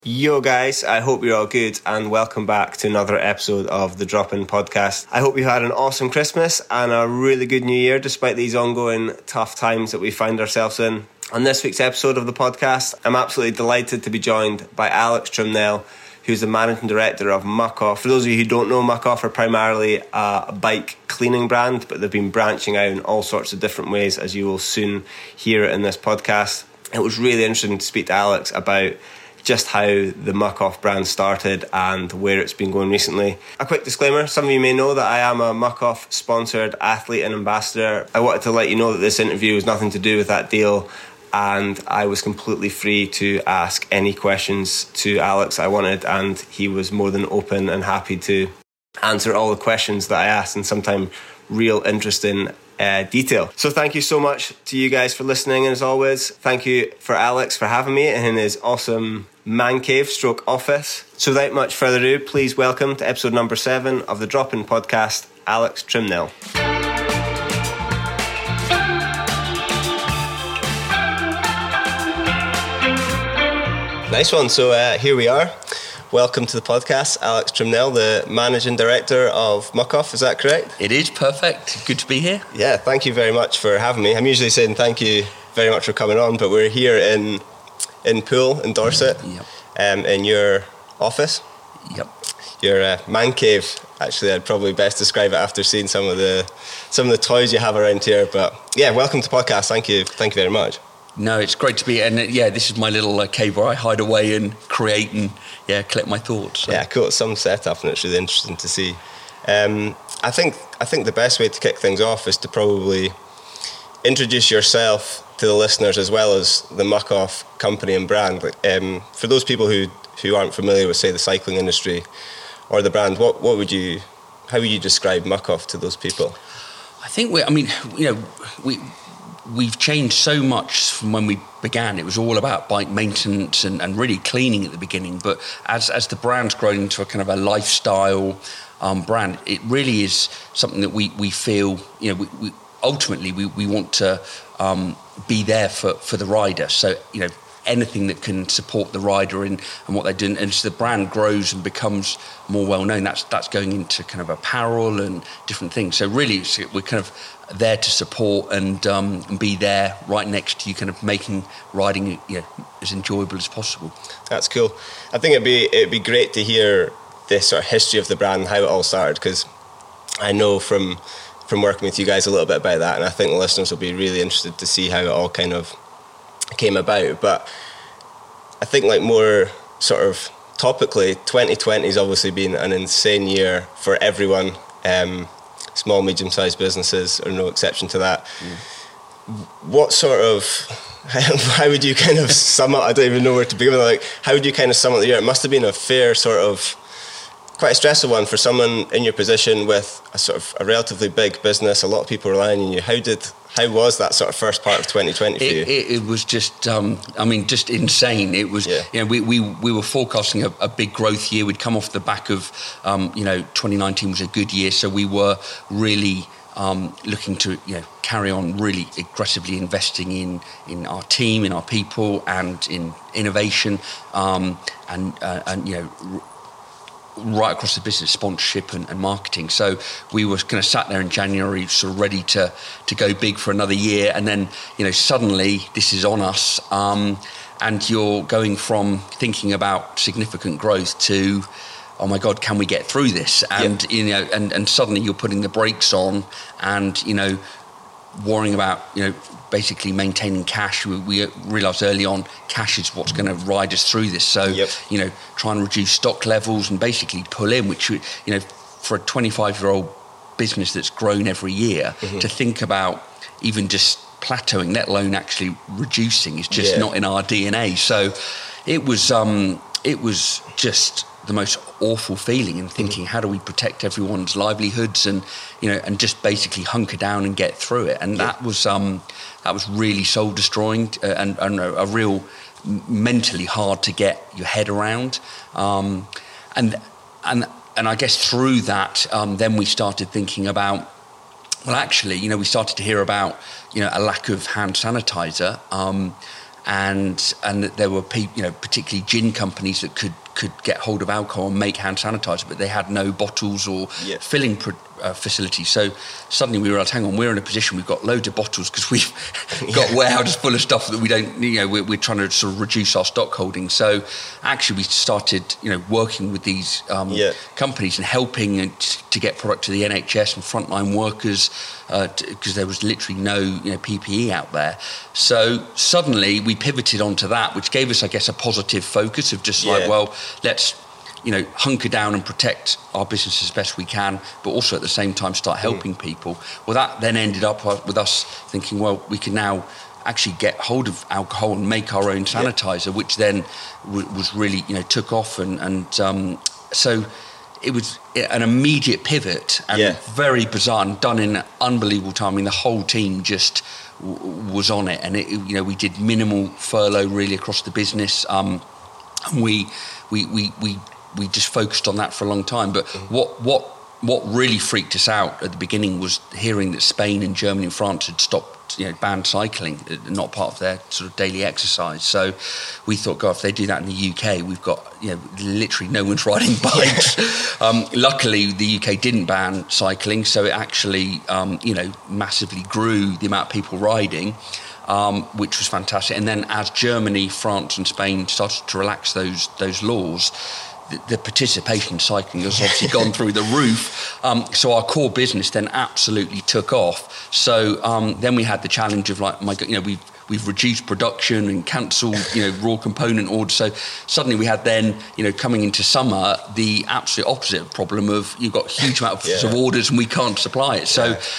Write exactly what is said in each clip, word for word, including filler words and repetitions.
Yo guys, I hope you're all good and welcome back to another episode of the Drop In Podcast. I hope you had an awesome Christmas and a really good New Year despite these ongoing tough times that we find ourselves in. On this week's episode of the podcast, I'm absolutely delighted to be joined by Alex Trimnell, who's the Managing Director of Muck Off. For those of you who don't know, Muck Off are primarily a bike cleaning brand, but they've been branching out in all sorts of different ways, as you will soon hear in this podcast. It was really interesting to speak to Alex about just how the Muck Off brand started and where it's been going recently. A quick disclaimer, some of you may know that I am a Muck Off sponsored athlete and ambassador. I wanted to let you know that this interview was nothing to do with that deal, and I was completely free to ask any questions to Alex I wanted, and he was more than open and happy to answer all the questions that I asked in sometimes real interesting Uh, detail. So thank you so much to you guys for listening, and as always, thank you for Alex for having me in his awesome man cave stroke office. So without much further ado, please welcome to episode number seven of the Drop In Podcast, Alex Trimnell. Nice one. So uh, here we are. Welcome to the podcast, Alex Trimnell, the Managing Director of Muck Off. Is that correct? It is perfect. Good to be here. Yeah, thank you very much for having me. I'm usually saying thank you very much for coming on, but we're here in in Poole, in Dorset, Yep. um, in your office. Yep. Your uh, man cave. Actually, I'd probably best describe it after seeing some of the some of the toys you have around here. But yeah, welcome to the podcast. Thank you. Thank you very much. No, it's great to be, and uh, yeah, this is my little uh, cave where I hide away and create and yeah, collect my thoughts. So. Yeah, cool. It's some setup, and it's really interesting to see. Um, I think I think the best way to kick things off is to probably introduce yourself to the listeners as well as the Muck Off company and brand. Um, for those people who, who aren't familiar with, say, the cycling industry or the brand, what what would you, how would you describe Muck Off to those people? I think we, I mean, you know, we. We've changed so much from when we began. It was all about bike maintenance and, and really cleaning at the beginning. But as as the brand's grown into a kind of a lifestyle um, brand, it really is something that we, we feel, you know, we, we ultimately we, we want to um, be there for, for the rider. So, you know, anything that can support the rider in and what they're doing. And as the brand grows and becomes more well known, that's that's going into kind of apparel and different things. So really, it's, we're kind of there to support and um, and be there right next to you, kind of making riding, you know, as enjoyable as possible. That's cool. I think it'd be it'd be great to hear this sort of history of the brand and how it all started, because I know from from working with you guys a little bit about that, and I think the listeners will be really interested to see how it all kind of came about. But I think, like, more sort of topically, twenty twenty has obviously been an insane year for everyone. Um, small, medium-sized businesses are no exception to that. Mm. What sort of, how would you kind of sum up, I don't even know where to begin with, like, how would you kind of sum up the year? It must have been a fair sort of, quite a stressful one for someone in your position with a sort of a relatively big business, a lot of people relying on you. How did, how was that sort of first part of twenty twenty for it, you? It, it was just, um, I mean, just insane. It was, yeah. you know, we, we, we were forecasting a, a big growth year. We'd come off the back of, um, you know, twenty nineteen was a good year. So we were really um, looking to, you know, carry on really aggressively investing in, in our team, in our people, and in innovation, um, and, uh, and, you know, r- right across the business, sponsorship and, and marketing. So we were kind of sat there in January, sort of ready to to go big for another year, and then, you know, suddenly this is on us, um, and you're going from thinking about significant growth to, oh my God, can we get through this? And yep. you know, and and suddenly you're putting the brakes on, and, you know, worrying about, you know, basically maintaining cash. We, we realised early on cash is what's going to ride us through this. So, yep. you know, try and reduce stock levels and basically pull in, which, you know, for a twenty-five-year-old business that's grown every year, mm-hmm. to think about even just plateauing, let alone actually reducing, is just yeah. not in our D N A. So it was, um, it was just the most awful feeling, and thinking, mm-hmm. how do we protect everyone's livelihoods, and, you know, and just basically hunker down and get through it. And yeah. that was um, that was really soul destroying, uh, and, and a, a real mentally hard to get your head around. Um, and and and I guess through that, um, then we started thinking about, well, actually, you know, we started to hear about, you know, a lack of hand sanitizer. Um, and and that there were people, you know, particularly gin companies that could could get hold of alcohol and make hand sanitizer, but they had no bottles or yeah. filling pro- uh, facilities. So suddenly we realised, hang on, we're in a position, we've got loads of bottles because we've got yeah. warehouses full of stuff that we don't, you know, we're, we're trying to sort of reduce our stock holding. So actually we started, you know, working with these um, yeah. companies and helping to get product to the N H S and frontline workers, because uh, there was literally no, you know, P P E out there. So suddenly we pivoted onto that, which gave us, I guess, a positive focus of just yeah. like, well, let's, you know, hunker down and protect our business as best we can, but also at the same time start helping mm. people. Well, that then ended up with us thinking, well, we can now actually get hold of alcohol and make our own sanitizer, yeah. which then w- was really, you know, took off. And, and um, so it was an immediate pivot and yeah. very bizarre and done in unbelievable time. I mean, the whole team just w- was on it. And, it, you know, we did minimal furlough really across the business. Um, and we, we, we, we, we just focused on that for a long time. But mm. what, what, what really freaked us out at the beginning was hearing that Spain and Germany and France had stopped, you know, banned cycling, not part of their sort of daily exercise. So we thought, God, if they do that in the U K, we've got, you know, literally no one's riding bikes. um, luckily, the U K didn't ban cycling, so it actually, um, you know, massively grew the amount of people riding. Um, which was fantastic. And then as Germany, France and Spain started to relax those those laws, the, the participation in cycling has obviously gone through the roof. Um, so our core business then absolutely took off. So um, then we had the challenge of like, my, you know, we've, we've reduced production and cancelled, you know, raw component orders. So suddenly we had then, you know, coming into summer, the absolute opposite problem of you've got a huge amount of, yeah. of orders and we can't supply it. So yeah.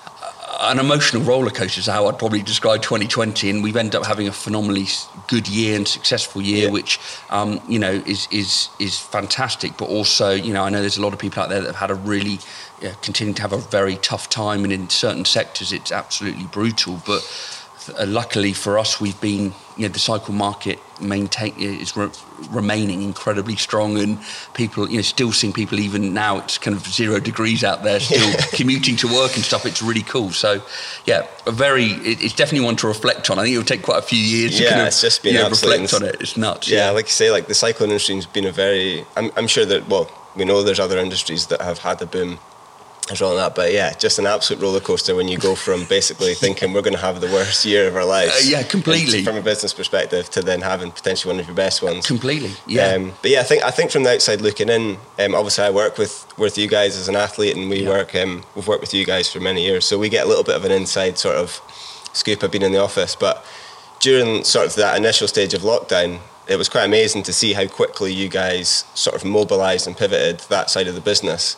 an emotional roller coaster is how I'd probably describe twenty twenty, and we've ended up having a phenomenally good year and successful year, yeah. which um, you know is is is fantastic. But also, you know, I know there's a lot of people out there that have had a really yeah, continue to have a very tough time, and in certain sectors it's absolutely brutal. But uh, luckily for us, we've been, you know, the cycle market maintain is re- remaining incredibly strong, and people, you know, still seeing people even now. It's kind of zero degrees out there, still yeah. commuting to work and stuff. It's really cool. So, yeah, a very. It, it's definitely one to reflect on. I think it'll take quite a few years yeah, to kind of, it's just been, you know, reflect on it. It's nuts. Yeah, yeah, like you say, like the cycling industry has been a very. I'm, I'm sure that well, we know there's other industries that have had a boom as well on that, but yeah, just an absolute roller coaster when you go from basically thinking we're going to have the worst year of our lives, uh, yeah, completely, from a business perspective, to then having potentially one of your best ones, completely, yeah. Um, but yeah, I think I think from the outside looking in, um, obviously I work with with you guys as an athlete, and we yeah. work, um, we've worked with you guys for many years, so we get a little bit of an inside sort of scoop. I've been in the office, but during sort of that initial stage of lockdown, it was quite amazing to see how quickly you guys sort of mobilised and pivoted that side of the business.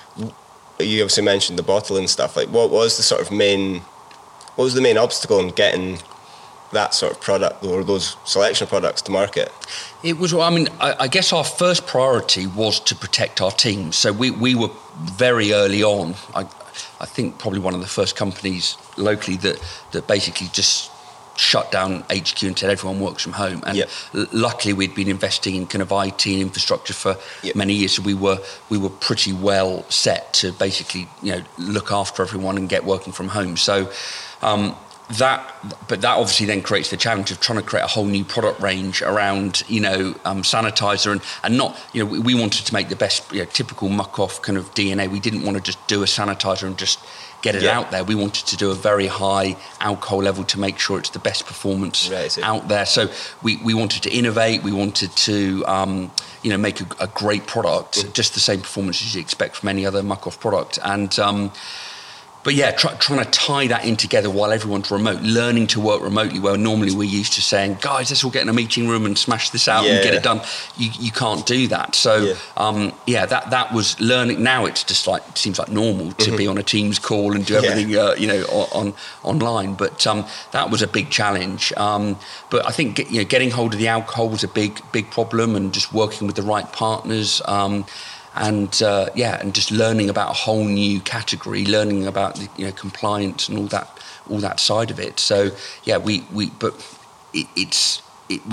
You obviously mentioned the bottling stuff. Like, what was the sort of main, what was the main obstacle in getting that sort of product or those selection of products to market? It was, I mean, I, I guess our first priority was to protect our team. So we, we were very early on. I, I think probably one of the first companies locally that, that basically just shut down H Q and said everyone works from home. And yep. l- luckily we'd been investing in kind of I T and infrastructure for yep. many years, so we were we were pretty well set to basically, you know, look after everyone and get working from home. So um, that, but that obviously then creates the challenge of trying to create a whole new product range around, you know, um, sanitizer and and not, you know, we, we wanted to make the best, you know, typical muck off kind of D N A. We didn't want to just do a sanitizer and just get it yeah. out there. We wanted to do a very high alcohol level to make sure it's the best performance right, out there. So we, we wanted to innovate. We wanted to, um, you know, make a, a great product, mm. just the same performance as you expect from any other muck-off product. And um, but yeah, try, trying to tie that in together while everyone's remote, learning to work remotely. Well, normally we're used to saying, guys, let's all get in a meeting room and smash this out yeah. and get it done. You you can't do that. So yeah, um, yeah that that was learning. Now it's just like, it seems like normal to mm-hmm. be on a Teams call and do everything, yeah. uh, you know, on, on online. But um, that was a big challenge. Um, but I think, you know, getting hold of the alcohol was a big, big problem, and just working with the right partners. Um, And uh, yeah, and just learning about a whole new category, learning about the, you know, compliance and all that, all that side of it. So yeah, we we but it, it's it, we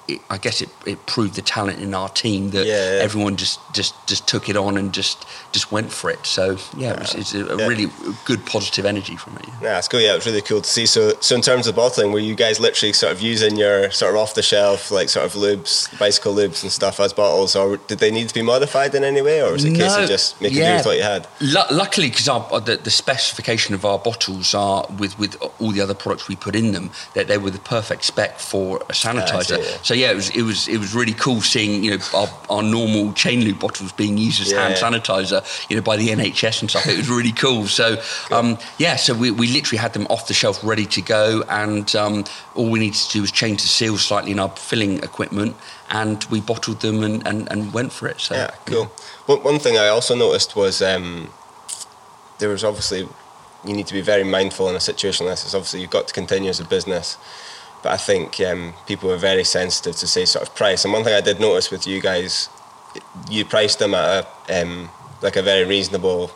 it, I guess it, it proved the talent in our team that yeah, yeah. everyone just, just, just took it on and just just went for it. So yeah, it was, it's a, a yeah. really good positive energy from it. Yeah, it's cool. Yeah, it was really cool to see. So, so in terms of bottling, were you guys literally sort of using your sort of off the shelf, like sort of lubes, bicycle lubes and stuff as bottles, or did they need to be modified in any way, or was it a case No, of just making yeah. do with what you had? L- luckily, because the, the specification of our bottles are with, with all the other products we put in them, that they were the perfect spec for a sanitizer. Ah, see, yeah. So yeah, it was it was it was really cool seeing, you know, our, our normal chain lube bottles being used as yeah. hand sanitizer, you know, by the N H S and stuff. It was really cool. So um, yeah, so we, we literally had them off the shelf ready to go, and um, all we needed to do was change the seals slightly in our filling equipment, and we bottled them and, and, and went for it. So yeah, cool. Yeah. Well, one thing I also noticed was um, there was obviously, you need to be very mindful in a situation like this. Obviously, you've got to continue as a business, but I think um, people were very sensitive to, say, sort of price. And one thing I did notice with you guys, you priced them at a um, like a very reasonable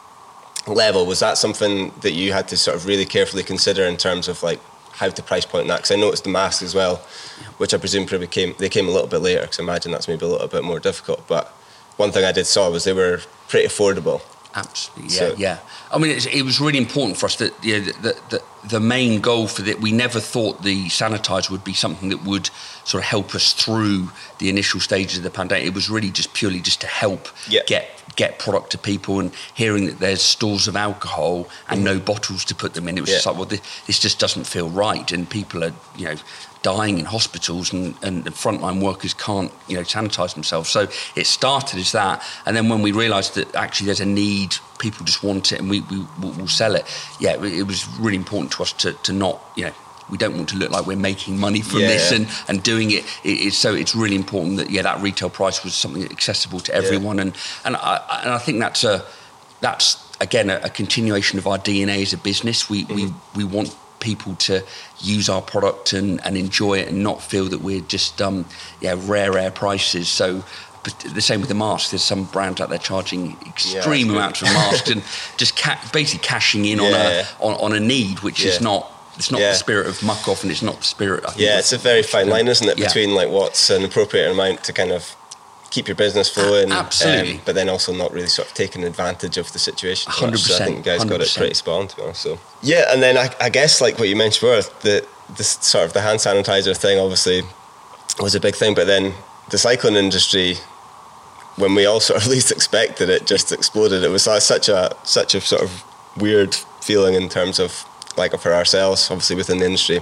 level. Was that something that you had to sort of really carefully consider in terms of like how to price point that? Because I noticed the masks as well, which I presume probably came they came a little bit later, because I imagine that's maybe a little bit more difficult. But one thing I did saw was they were pretty affordable. Absolutely, yeah, So, yeah. I mean, it's, it was really important for us that, you know, the, the, the main goal for that, we never thought the sanitizer would be something that would sort of help us through the initial stages of the pandemic. It was really just purely just to help yeah. get get product to people, and hearing that there's stores of alcohol and mm. no bottles to put them in, it was yeah. just like, well, this, this just doesn't feel right, and people are, you know, dying in hospitals, and, and frontline workers can't, you know, sanitize themselves. So it started as that, and then when we realized that actually there's a need, people just want it, and we, we will sell it. Yeah, it, it was really important to us to, to not, you know, we don't want to look like we're making money from yeah, this yeah. and, and doing it. it it's, so it's really important that, yeah, that retail price was something accessible to everyone. Yeah. And and I, and I think that's, a, that's again, a, a continuation of our D N A as a business. We, mm-hmm. we, we want people to use our product and, and enjoy it, and not feel that we're just, um, yeah, rare, rare prices. So but the same with the masks. There's some brands out there charging extreme yeah, amounts of masks and just ca- basically cashing in yeah. on, a, on, on a need, which yeah. is not, It's not yeah. the spirit of muck off, and it's not the spirit. I think yeah, it's a very fine line, isn't it, yeah. between like what's an appropriate amount to kind of keep your business flowing, absolutely, um, but then also not really sort of taking advantage of the situation. one hundred percent. So I think you guys one hundred percent. Got it pretty spot on, to be honest. So yeah, and then I, I guess like what you mentioned before, the this sort of the hand sanitizer thing obviously was a big thing, but then the cycling industry, when we all sort of least expected it, just exploded. It was such a such a sort of weird feeling in terms of, like, for ourselves, obviously within the industry.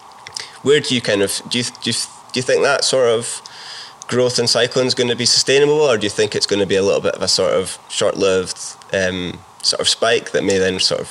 Where do you kind of do you do you, do you think that sort of growth in cycling is going to be sustainable, or do you think it's going to be a little bit of a sort of short-lived um, sort of spike that may then sort of,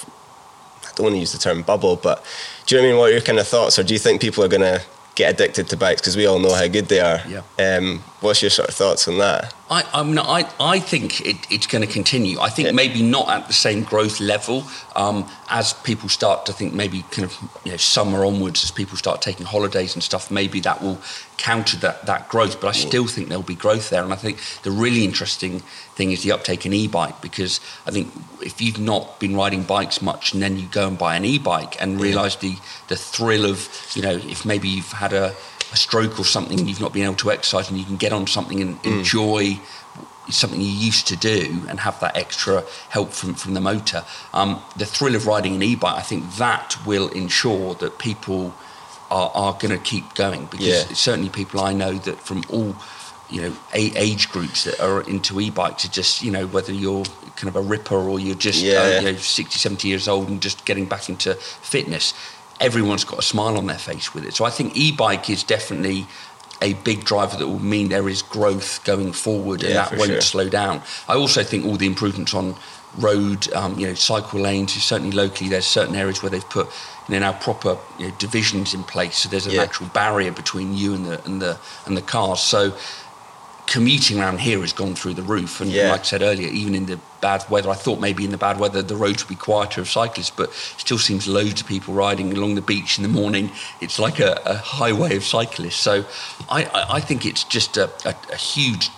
I don't want to use the term bubble, but do you know what I mean? What are your kind of thoughts, or do you think people are going to get addicted to bikes because we all know how good they are? Yeah. Um, what's your sort of thoughts on that? I, I mean, I, I think it, it's going to continue. I think yeah. maybe not at the same growth level um, as people start to think, maybe kind of, you know, summer onwards, as people start taking holidays and stuff, maybe that will counter that, that growth. But I still mm. think there'll be growth there. And I think the really interesting thing is the uptake in e-bike, because I think if you've not been riding bikes much and then you go and buy an e-bike and realise the, the thrill of, you know, if maybe you've had a a stroke or something and you've not been able to exercise, and you can get on something and mm. enjoy something you used to do and have that extra help from, from the motor. Um, the thrill of riding an e-bike, I think that will ensure that people are, are going to keep going, because yeah. certainly people I know that from all, you know, age groups that are into e-bikes are just, you know, whether you're kind of a ripper or you're just yeah. uh, you know, sixty, seventy years old and just getting back into fitness, everyone's got a smile on their face with it. So I think e-bike is definitely a big driver that will mean there is growth going forward, and yeah, that won't sure. slow down. I also think all the improvements on road, um, you know, cycle lanes, certainly locally, there's certain areas where they've put, you know, now proper, you know, divisions in place, so there's an yeah. actual barrier between you and the and the and the cars. So commuting around here has gone through the roof, and yeah. like I said earlier, even in the bad weather, I thought maybe in the bad weather the roads would be quieter of cyclists, but still seems loads of people riding along the beach in the morning. It's like a, a highway of cyclists. So I, I, I think it's just a, a, a huge,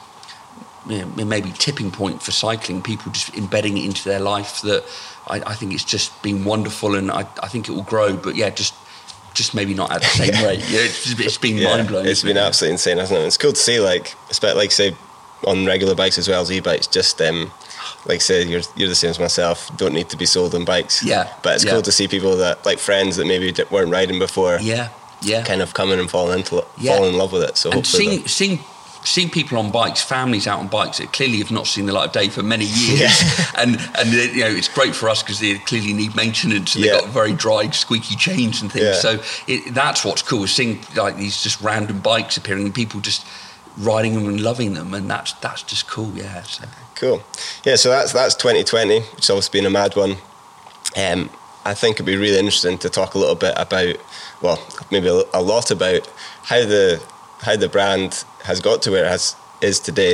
you know, maybe tipping point for cycling, people just embedding it into their life, that I, I think it's just been wonderful, and I, I think it will grow. But yeah, just just maybe not at the same yeah. rate. Yeah, it's, it's been yeah, mind blowing. It's been it? absolutely insane, hasn't it? It's cool to see, like, like say, on regular bikes as well as e-bikes. Just um, like say, you're you're the same as myself. Don't need to be sold on bikes. Yeah, but it's yeah. cool to see people that, like friends that maybe weren't riding before. Yeah, yeah. Kind of coming and falling into yeah. falling in love with it. So and hopefully seeing seeing. Seeing people on bikes, families out on bikes that clearly have not seen the light of day for many years, yeah. and and you know it's great for us because they clearly need maintenance and yeah. they've got very dry, squeaky chains and things. Yeah. So it, that's what's cool, is seeing like these just random bikes appearing and people just riding them and loving them, and that's that's just cool. Yeah, so. Cool. Yeah, so that's that's twenty twenty, which has obviously been a mad one. Um, I think it'd be really interesting to talk a little bit about, well, maybe a, a lot about how the how the brand has got to where it has is today.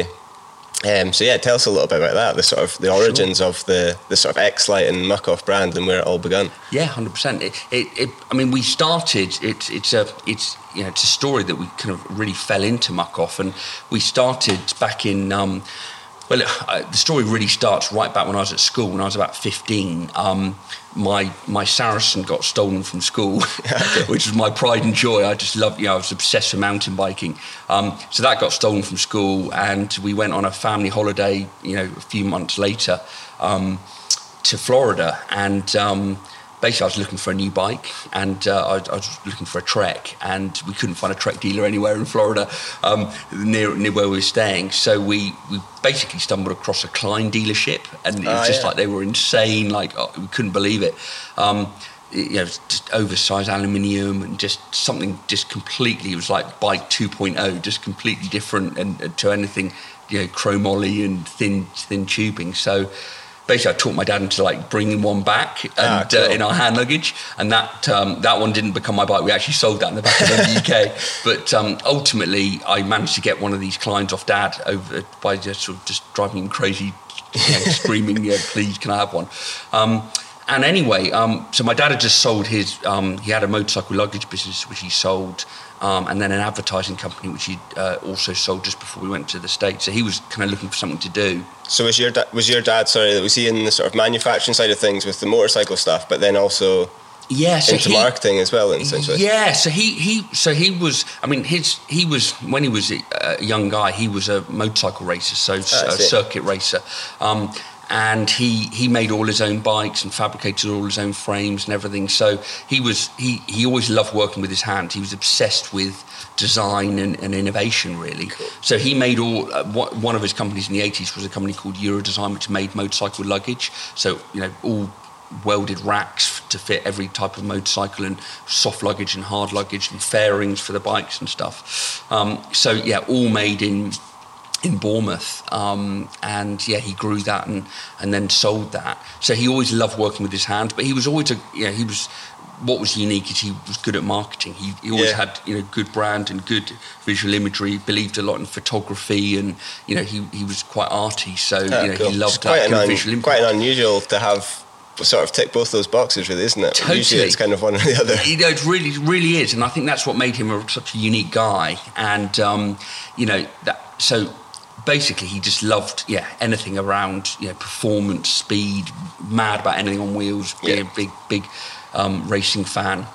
Um, so yeah, tell us a little bit about that, the sort of the origins sure. of the, the sort of X-Lite and Muc-Off brand and where it all began. Yeah, one hundred percent. It, it, it, I mean, we started. It's it's a it's you know it's a story that we kind of really fell into Muc-Off, and we started back in. Um, well, uh, the story really starts right back when I was at school. When I was about fifteen, um, my my Saracen got stolen from school, okay. which was my pride and joy. I just loved, you know, I was obsessed with mountain biking. Um, so that got stolen from school, and we went on a family holiday, you know, a few months later um, to Florida. And um, basically, I was looking for a new bike, and uh, I, I was looking for a Trek, and we couldn't find a Trek dealer anywhere in Florida um, near near where we were staying. So we we basically stumbled across a Klein dealership, and it was oh, just yeah. like they were insane. Like oh, we couldn't believe it. Um, it you know, just oversized aluminium and just something just completely. It was like bike two point oh, just completely different and, and to anything, you know, chromoly and thin thin tubing. So. Basically, I taught my dad into like bringing one back and ah, cool. uh, in our hand luggage, and that um, that one didn't become my bike. We actually sold that in the back of the U K. But um, ultimately, I managed to get one of these Kleins off Dad over by just sort of just driving him crazy, you know, screaming, "Yeah, please, can I have one?" Um, and anyway, um, so my dad had just sold his. Um, he had a motorcycle luggage business which he sold. Um, and then an advertising company which he uh, also sold just before we went to the States. So he was kind of looking for something to do. So was your da- was your dad sorry was he in the sort of manufacturing side of things with the motorcycle stuff, but then also yeah, so into he, marketing as well? Essentially, yeah. So he he so he was. I mean, his he was when he was a young guy. He was a motorcycle racer, so oh, a circuit racer. Um, And he, he made all his own bikes and fabricated all his own frames and everything. So he was he, he always loved working with his hands. He was obsessed with design and, and innovation, really. Cool. So he made all uh, one of his companies in the eighties was a company called Eurodesign, which made motorcycle luggage. So you know all welded racks to fit every type of motorcycle, and soft luggage and hard luggage and fairings for the bikes and stuff. Um, so yeah, all made in. in Bournemouth, um, and yeah, he grew that and, and then sold that. So he always loved working with his hands, but he was always a, you know, he was, what was unique is he was good at marketing. He, he always yeah. had, you know, good brand and good visual imagery, believed a lot in photography, and, you know, he, he was quite arty, so, oh, you know, cool. he loved it's that kind un- of visual imagery. Quite unusual to have sort of tick both those boxes, really, isn't it? Totally. Usually it's kind of one or the other. You know, it really, really is, and I think that's what made him a, such a unique guy, and, um, you know, that, so... Basically, he just loved, yeah, anything around, you know, performance, speed, mad about anything on wheels, being yeah. a big, big um, racing fan.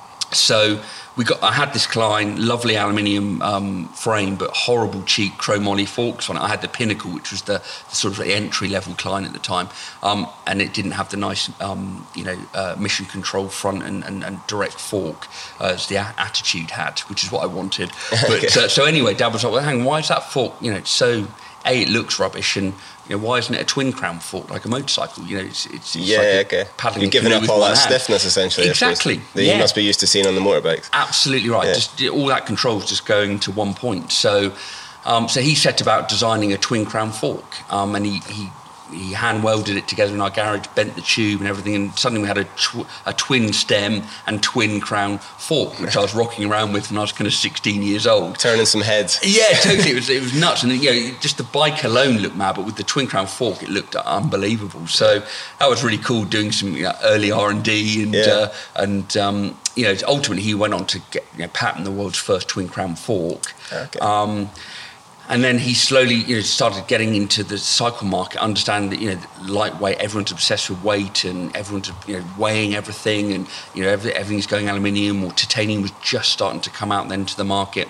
So we got, I had this Klein, lovely aluminium um, frame, but horrible cheap chromoly forks on it. I had the Pinnacle, which was the, the sort of the entry level Klein at the time, um, and it didn't have the nice, um, you know, uh, mission control front and, and, and direct fork uh, as the a- Attitude had, which is what I wanted. But okay. uh, so anyway, Dad was like, "Well, hang on, why is that fork? You know, it's so a it looks rubbish, and you know, why isn't it a twin crown fork like a motorcycle? You know, it's it's, it's yeah, like okay. paddling. You're giving up all that hand. Stiffness essentially. Exactly. That yeah. you must be used to seeing on the motorbikes. Absolutely right. Yeah. Just all that control is just going to one point. So, um, so he set about designing a twin crown fork, um, and he he. He hand welded it together in our garage, bent the tube and everything, and suddenly we had a, tw- a twin stem and twin crown fork, which I was rocking around with when I was kind of sixteen years old. Turning some heads. Yeah, totally. It was it was nuts, and you know, just the bike alone looked mad, but with the twin crown fork, it looked unbelievable. So that was really cool, doing some you know, early R and D, and yeah. uh, and um, you know, ultimately he went on to get you know, patent the world's first twin crown fork. Okay. Um, And then he slowly, you know, started getting into the cycle market, understanding that, you know, lightweight, everyone's obsessed with weight and everyone's, you know, weighing everything, and, you know, every, everything's going aluminium, or titanium was just starting to come out then to the market.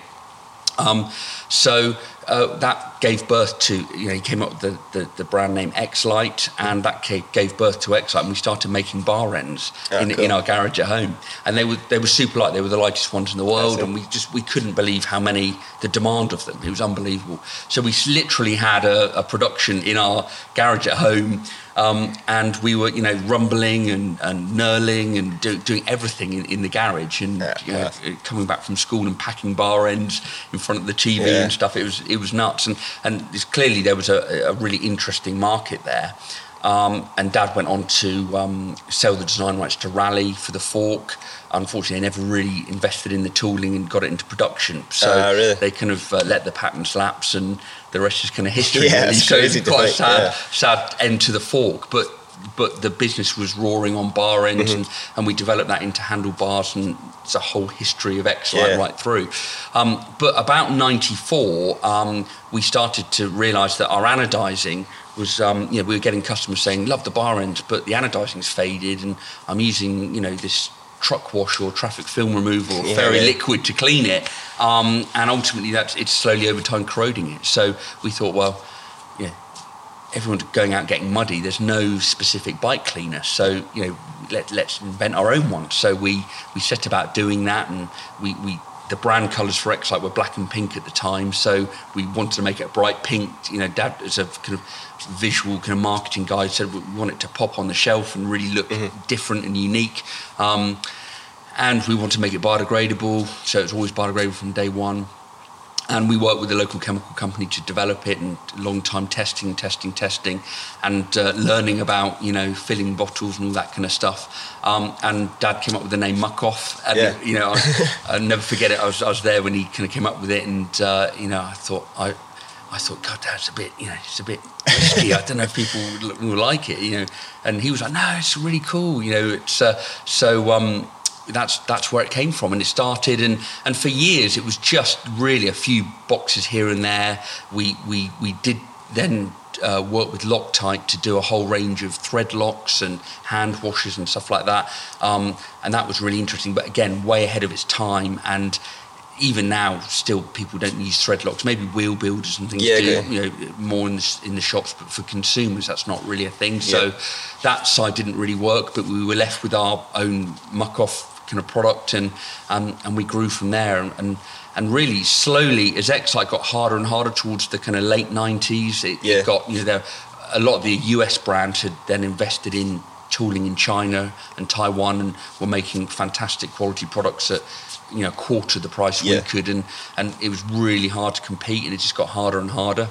Um, so uh, that gave birth to, you know, he came up with the, the, the brand name X-Lite, and that gave birth to X-Lite, and we started making bar ends oh, in, cool. in our garage at home. And they were they were super light. They were the lightest ones in the world, and we just we couldn't believe how many, the demand of them. It was unbelievable. So we literally had a, a production in our garage at home. Um, and we were, you know, rumbling and, and knurling and do, doing everything in, in the garage, and yeah, you know, coming back from school and packing bar ends in front of the T V yeah. and stuff. It was it was nuts, and and it's clearly there was a, a really interesting market there. Um, and Dad went on to um, sell the design rights to Raleigh for the fork. Unfortunately, they never really invested in the tooling and got it into production. So uh, really? they kind of uh, let the patents lapse, and the rest is kind of history. Yeah, really. It's so crazy it's quite to a sad, yeah. sad end to the fork. But but the business was roaring on bar ends, mm-hmm. and, and we developed that into handlebars, and it's a whole history of X-Lite yeah. right through. Um, but about ninety-four, um, we started to realise that our anodising was, um, you know, we were getting customers saying, love the bar end, but the anodising's faded, and I'm using, you know, this truck wash or traffic film removal or yeah, fairy yeah. liquid to clean it, um, and ultimately that's it's slowly over time corroding it. So we thought, well, yeah, everyone's going out getting muddy, there's no specific bike cleaner, so, you know, let, let's invent our own one. So we we set about doing that, and we, we the brand colours for X-Lite were black and pink at the time, so we wanted to make it a bright pink. You know, Dad, as a kind of visual kind of marketing guy, said we want it to pop on the shelf and really look mm-hmm. different and unique. Um, and we want to make it biodegradable, so it's always biodegradable from day one. And we worked with a local chemical company to develop it, and long time testing, testing, testing, and uh, learning about, you know, filling bottles and all that kind of stuff. Um, and Dad came up with the name Muck Off, and yeah. you know, I, I'll never forget it. I was I was there when he kind of came up with it, and uh, you know, I thought I. I thought, God, that's a bit, you know, it's a bit risky. I don't know if people will, will like it, you know. And he was like, no, it's really cool, you know. It's uh, so um, that's that's where it came from, and it started. And, and for years, it was just really a few boxes here and there. We we we did then uh, work with Loctite to do a whole range of thread locks and hand washers and stuff like that. Um, and that was really interesting, but again, way ahead of its time. And even now, still people don't use thread locks. Maybe wheel builders and things yeah, do, yeah. you know, more in the, in the shops. But for consumers, that's not really a thing. Yeah. So that side didn't really work. But we were left with our own Muck Off kind of product, and um, and we grew from there. And, and and really slowly, as X-Lite got harder and harder towards the kind of late nineties, it, yeah. it got, you know, there, a lot of the U S brands had then invested in tooling in China and Taiwan, and were making fantastic quality products at, you know, quarter the price yeah. we could, and and it was really hard to compete, and it just got harder and harder.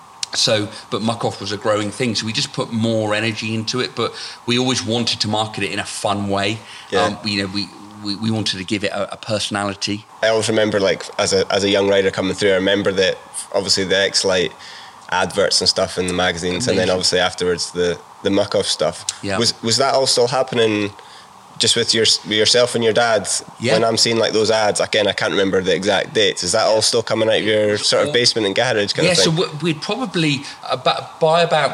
So, but Muck Off was a growing thing, so we just put more energy into it, but we always wanted to market it in a fun way. Yeah. Um, you know, we, we we wanted to give it a, a personality. I always remember, like, as a as a young rider coming through, I remember that obviously the X-Lite adverts and stuff in the magazines, Amazing. And then obviously afterwards the the Muck Off stuff. Yeah. Was was that all still happening? Just with your with yourself and your dad, yeah. when I'm seeing like those ads, again, I can't remember the exact dates. Is that all still coming out of your sort of basement and garage kind yeah, of thing? Yeah, so we'd probably, about, by about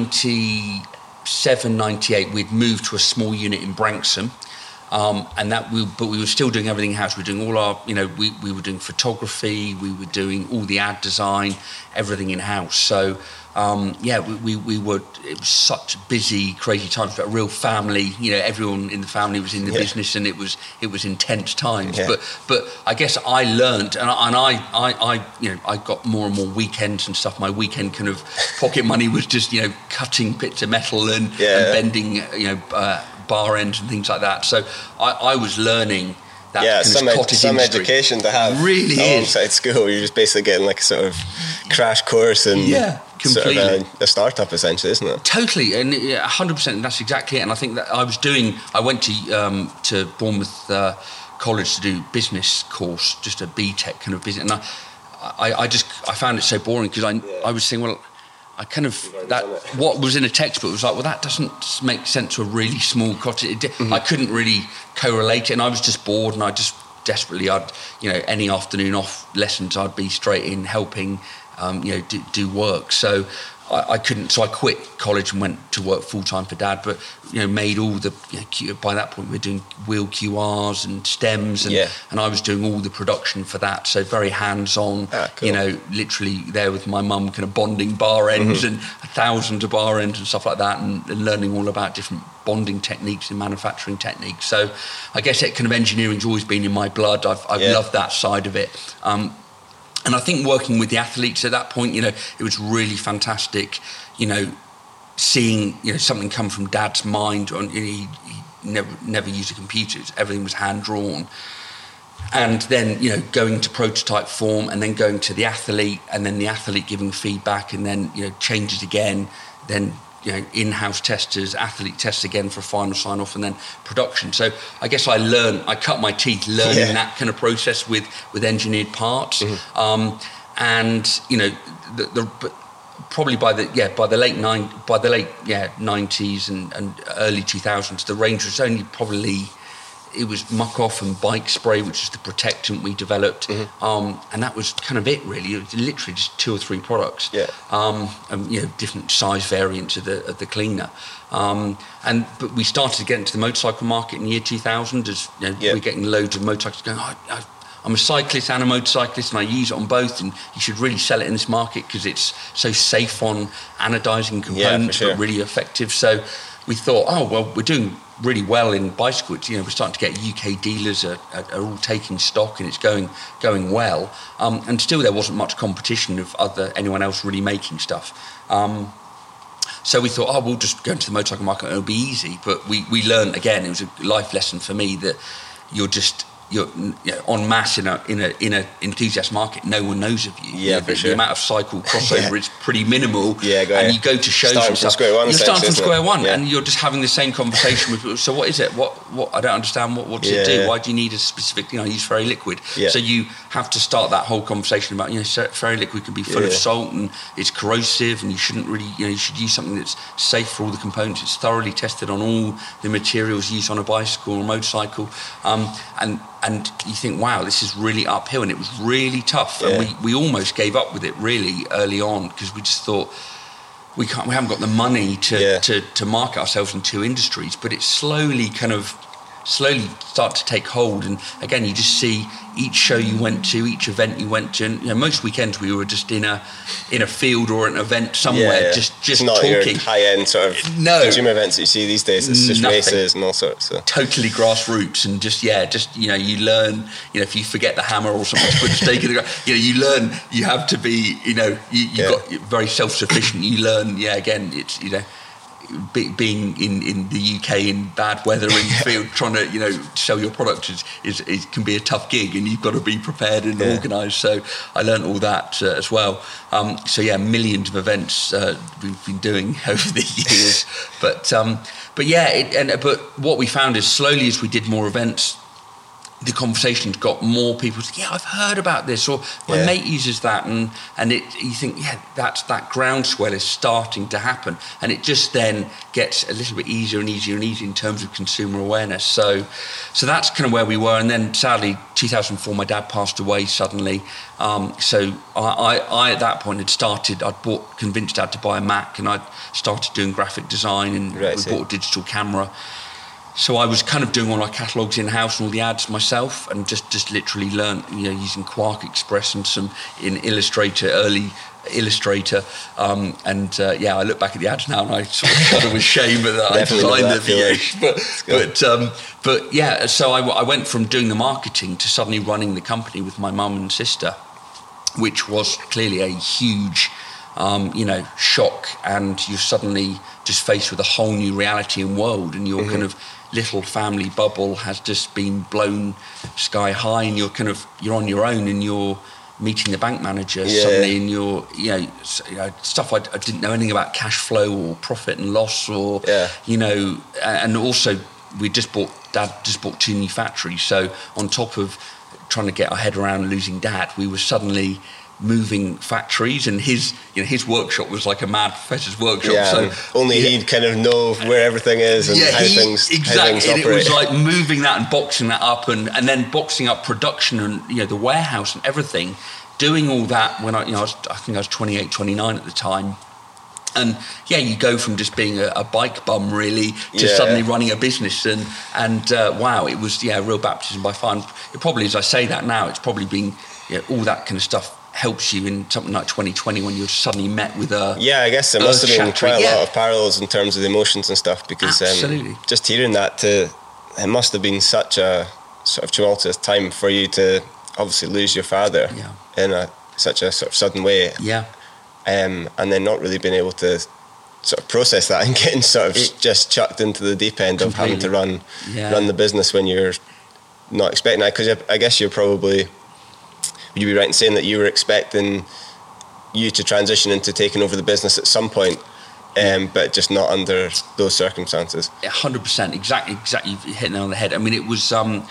ninety-seven, ninety-eight, we'd moved to a small unit in Branksome. Um, and that we, but we were still doing everything in-house. We were doing all our, you know, we, we were doing photography, we were doing all the ad design, everything in-house. So, um, yeah, we, we, we were, it was such busy, crazy times, but a real family, you know, everyone in the family was in the yeah. business, and it was, it was intense times. Yeah. But, but I guess I learned, and I, and I, I, I, you know, I got more and more weekends and stuff. My weekend kind of pocket money was just, you know, cutting bits of metal and, yeah. and bending, you know, uh, bar ends and things like that. So I, I was learning that yeah, kind some, of ed- cottage some industry. education to have really alongside is. school. You're just basically getting like a sort of crash course and yeah, completely. Sort of a, a startup essentially, isn't it? Totally, and yeah, one hundred percent, and that's exactly it. And I think that I was doing, I went to um, to Bournemouth uh, College to do business course, just a B Tech kind of business, and I, I, I just, I found it so boring because I, yeah. I was saying, well, I kind of, that what was in a textbook was like, well, that doesn't make sense to a really small cottage. Mm-hmm. I couldn't really correlate it, and I was just bored, and I just desperately, I'd, you know, any afternoon off lessons, I'd be straight in helping um, you know, do, do work. So I, I couldn't. So I quit college and went to work full time for Dad. But you know, made all the. You know, Q, by that point, we were doing wheel Q Rs and stems, and yeah. and I was doing all the production for that. So very hands on. Ah, cool. You know, literally there with my mum, kind of bonding bar ends mm-hmm. and thousands of bar ends and stuff like that, and, and learning all about different bonding techniques and manufacturing techniques. So I guess that kind of engineering's always been in my blood. I've, I've yeah. loved that side of it. Um, and I think working with the athletes at that point, you know, it was really fantastic, you know, seeing, you know, something come from Dad's mind. On, you know, he, he never, never used a computer. Everything was hand-drawn. And then, you know, going to prototype form and then going to the athlete and then the athlete giving feedback and then, you know, changes again, then, you know, in-house testers, athlete tests again for final sign-off, and then production. So I guess I learned, I cut my teeth learning yeah. that kind of process with, with engineered parts. Mm-hmm. Um, and, you know, the, the probably by the yeah by the late nine by the late yeah nineties and, and early two thousands, the range was only probably. It was muck off and bike spray, which is the protectant we developed, mm-hmm. um, and that was kind of it really. It was literally just two or three products, yeah. um, and you know, different size variants of the of the cleaner. Um, and but we started to get into the motorcycle market in the year two thousand, as you know, yeah. we're getting loads of motorcycles going. Oh, I, I'm a cyclist and a motorcyclist, and I use it on both. And you should really sell it in this market because it's so safe on anodizing components, yeah, sure. but really effective. So we thought, oh well, we're doing really well in bicycles. You know, we're starting to get U K dealers are, are, are all taking stock, and it's going going well. Um, and still, there wasn't much competition of other anyone else really making stuff. Um, so we thought, oh, we'll just go into the motorcycle market and it'll be easy. But we we learned again. It was a life lesson for me that you're just. You're you know, en masse in a in a in a enthusiast market. No one knows of you. Yeah, you know, for the, sure. The amount of cycle crossover yeah. is pretty minimal. Yeah, go and ahead. you go to shows starting and stuff. From square one, you're starting from square one, yeah. and you're just having the same conversation with people. So what is it? What what I don't understand. What what does yeah, it do? yeah. Why do you need a specific? You know, I use Ferry Liquid. Yeah. So you have to start that whole conversation about you know Ferry Liquid can be full yeah. of salt and it's corrosive, and you shouldn't really you know you should use something that's safe for all the components. It's thoroughly tested on all the materials used on a bicycle or a motorcycle, um, and. And you think, wow, this is really uphill, and it was really tough. Yeah. And we, we almost gave up with it really early on because we just thought we can't, we haven't got the money to, yeah. to to market ourselves in two industries. But it slowly kind of slowly start to take hold. And again, you just see each show you went to, each event you went to, and you know, most weekends we were just in a in a field or an event somewhere, yeah, yeah. just just it's not talking. Your high-end sort of no. consumer events that you see these days. It's just Nothing. races and all sorts. So. Totally grassroots, and just yeah, just you know, you learn. You know, if you forget the hammer or something to put a stake in the ground, you know, you learn. You have to be, you know, you you yeah. got very self-sufficient. You learn, yeah. Again, it's you know. Be, being in, in the U K in bad weather in the field trying to you know sell your product is, is, is can be a tough gig, and you've got to be prepared and yeah. organised. So I learned all that uh, as well. Um, so yeah, millions of events uh, we've been doing over the years. but um, but yeah, it, and but what we found is slowly as we did more events, the conversations got more people saying, yeah, I've heard about this, or my yeah. mate uses that, and and it you think, yeah, that's that groundswell is starting to happen, and it just then gets a little bit easier and easier and easier in terms of consumer awareness. So so that's kind of where we were, and then sadly, two thousand four, my dad passed away suddenly. Um, so I, I, I at that point had started, I'd bought, convinced Dad to buy a Mac, and I'd started doing graphic design, and right, we so. bought a digital camera. So I was kind of doing all our catalogues in-house and all the ads myself, and just, just literally learned, you know, using Quark Express and some in Illustrator, early Illustrator. Um, and uh, yeah, I look back at the ads now and I sort of shudder with shame that I designed the V H. But, but, um, but yeah, so I, I went from doing the marketing to suddenly running the company with my mum and sister, which was clearly a huge... Um, you know, shock, and you're suddenly just faced with a whole new reality and world, and your mm-hmm. kind of little family bubble has just been blown sky high, and you're kind of you're on your own, and you're meeting the bank manager yeah. suddenly, and you're you know, you know stuff I, I didn't know anything about, cash flow or profit and loss, or yeah. you know, and also we just bought Dad just bought two new factories, so on top of trying to get our head around losing Dad, we were suddenly moving factories, and his you know his workshop was like a mad professor's workshop. Yeah, so only yeah. he'd kind of know where everything is and yeah, how he, things exactly. how things and operate. It was like moving that and boxing that up, and, and then boxing up production and you know the warehouse and everything doing all that when I, you know, I, was, I think I was twenty-eight, twenty-nine at the time. And yeah, you go from just being a, a bike bum really to yeah. suddenly running a business, and and uh, wow, it was yeah, a real baptism by fire. And it probably, as I say that now, it's probably been, you know, all that kind of stuff helps you in something like twenty twenty when you're suddenly met with a yeah. I guess there must have been quite a yeah. lot of parallels in terms of the emotions and stuff, because um, just hearing that, to it must have been such a sort of tumultuous time for you to obviously lose your father yeah. in a such a sort of sudden way. Yeah. Um, and then not really being able to sort of process that and getting sort of it, just chucked into the deep end completely. of having to run yeah. run the business when you're not expecting that. Because I guess you're probably, would you be right in saying that you were expecting you to transition into taking over the business at some point, um, but just not under those circumstances? one hundred percent, exactly, exactly, hitting it on the head. I mean, it was... Um,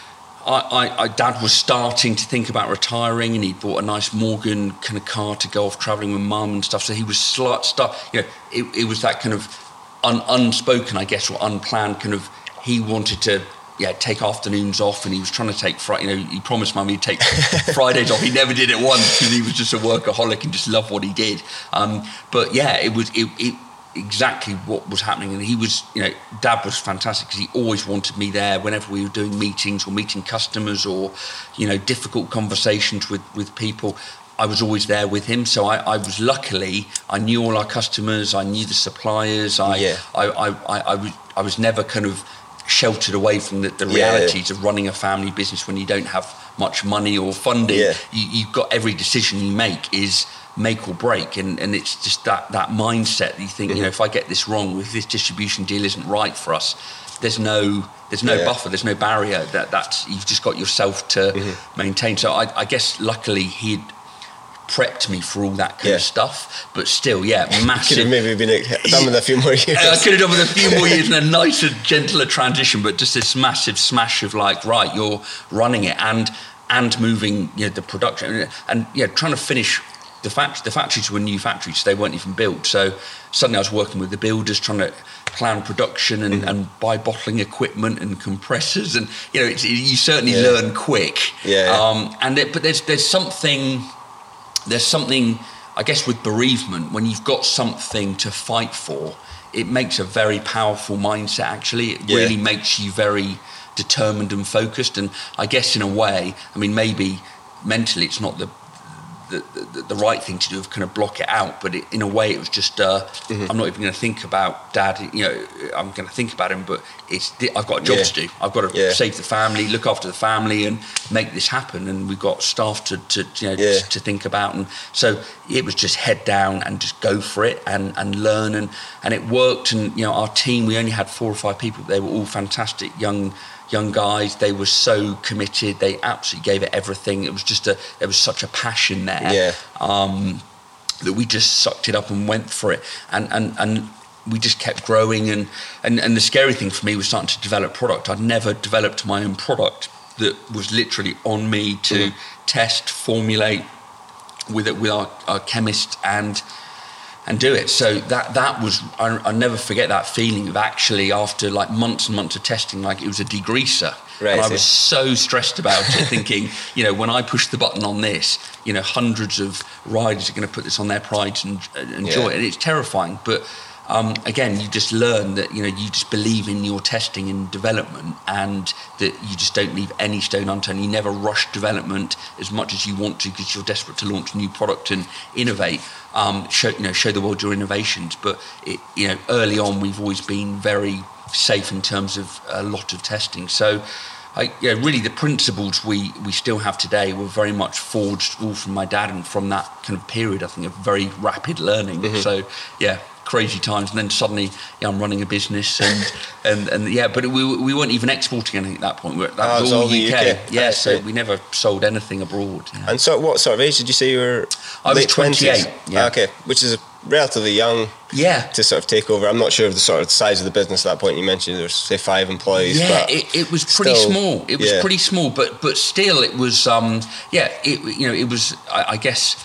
I, I, I, Dad was starting to think about retiring, and he'd bought a nice Morgan kind of car to go off travelling with Mum and stuff. So he was slut stuff. You know, it, it was that kind of un, unspoken, I guess, or unplanned kind of. He wanted to, yeah, take afternoons off, and he was trying to take Friday. You know, he promised Mum he'd take Fridays off. He never did it once because he was just a workaholic and just loved what he did. Um, but yeah, it was it. it exactly what was happening, and he was, you know, Dad was fantastic because he always wanted me there whenever we were doing meetings or meeting customers or, you know, difficult conversations with with people. I was always there with him, so I, I was luckily I knew all our customers, I knew the suppliers, I yeah. I, I, I, I was I was never kind of sheltered away from the, the realities yeah. of running a family business when you don't have much money or funding. Yeah. You, you've got every decision you make is make or break, and, and it's just that that mindset that you think, mm-hmm. you know, if I get this wrong, if this distribution deal isn't right for us, there's no there's no yeah. buffer, there's no barrier. That that's you've just got yourself to mm-hmm. maintain. So I, I guess luckily he'd prepped me for all that kind yeah. of stuff, but still, yeah, massive. Could have maybe been done with a few more years. I could have done with a few more years and a nicer, gentler transition, but just this massive smash of like, right, you're running it and and moving, you know, the production and yeah, trying to finish the factory. The factories were new factories; they weren't even built. So suddenly, I was working with the builders, trying to plan production and, mm-hmm. and buy bottling equipment and compressors, and you know, it's, you certainly yeah. learn quick. Yeah. Um, and it, but there's there's something. There's something, I guess, with bereavement, when you've got something to fight for, it makes a very powerful mindset, actually. It yeah. really makes you very determined and focused. And I guess in a way, I mean, maybe mentally it's not the the, the, the right thing to do of kind of block it out, but it, in a way it was just, uh, mm-hmm. I'm not even going to think about Dad, you know, I'm going to think about him, but it's I've got a job yeah. to do. I've got to yeah. save the family, look after the family and make this happen, and we've got staff to, to you know, yeah. to, to think about, and so it was just head down and just go for it and, and learn, and, and it worked. And you know, our team, we only had four or five people, they were all fantastic young young guys. They were so committed, they absolutely gave it everything. It was just a there was such a passion there yeah. um, that we just sucked it up and went for it, and and and we just kept growing. And, and and the scary thing for me was starting to develop product. I'd never developed my own product that was literally on me to mm. test, formulate with it with our, our chemist and and do it. So that that was, I, I'll never forget that feeling of actually, after like months and months of testing, like it was a degreaser. Right, and I so. was so stressed about it, thinking, you know, when I push the button on this, you know, hundreds of riders are going to put this on their prides and enjoy yeah. it. And it's terrifying. But um, again, you just learn that, you know, you just believe in your testing and development, and that you just don't leave any stone unturned. You never rush development as much as you want to, because you're desperate to launch a new product and innovate. Um, show you know show the world your innovations, but it, you know early on we've always been very safe in terms of a lot of testing. So, I, yeah, really the principles we we still have today were very much forged all from my dad, and from that kind of period, I think, of very rapid learning. Mm-hmm. So, yeah. Crazy times, and then suddenly yeah, I'm running a business, and and, and yeah, but we we weren't even exporting anything at that point. That oh, was all, all U K. U K. Yeah, I so see. we never sold anything abroad. Yeah. And so, what sort of age did you say you were? I was late twenty-eight. twenties? Yeah. Okay, which is relatively young. Yeah. To sort of take over. I'm not sure of the sort of size of the business at that point. You mentioned there was, say, five employees. Yeah, but it, it was pretty still, small. It was yeah. pretty small, but but still, it was. Um, yeah, it you know it was. I, I guess.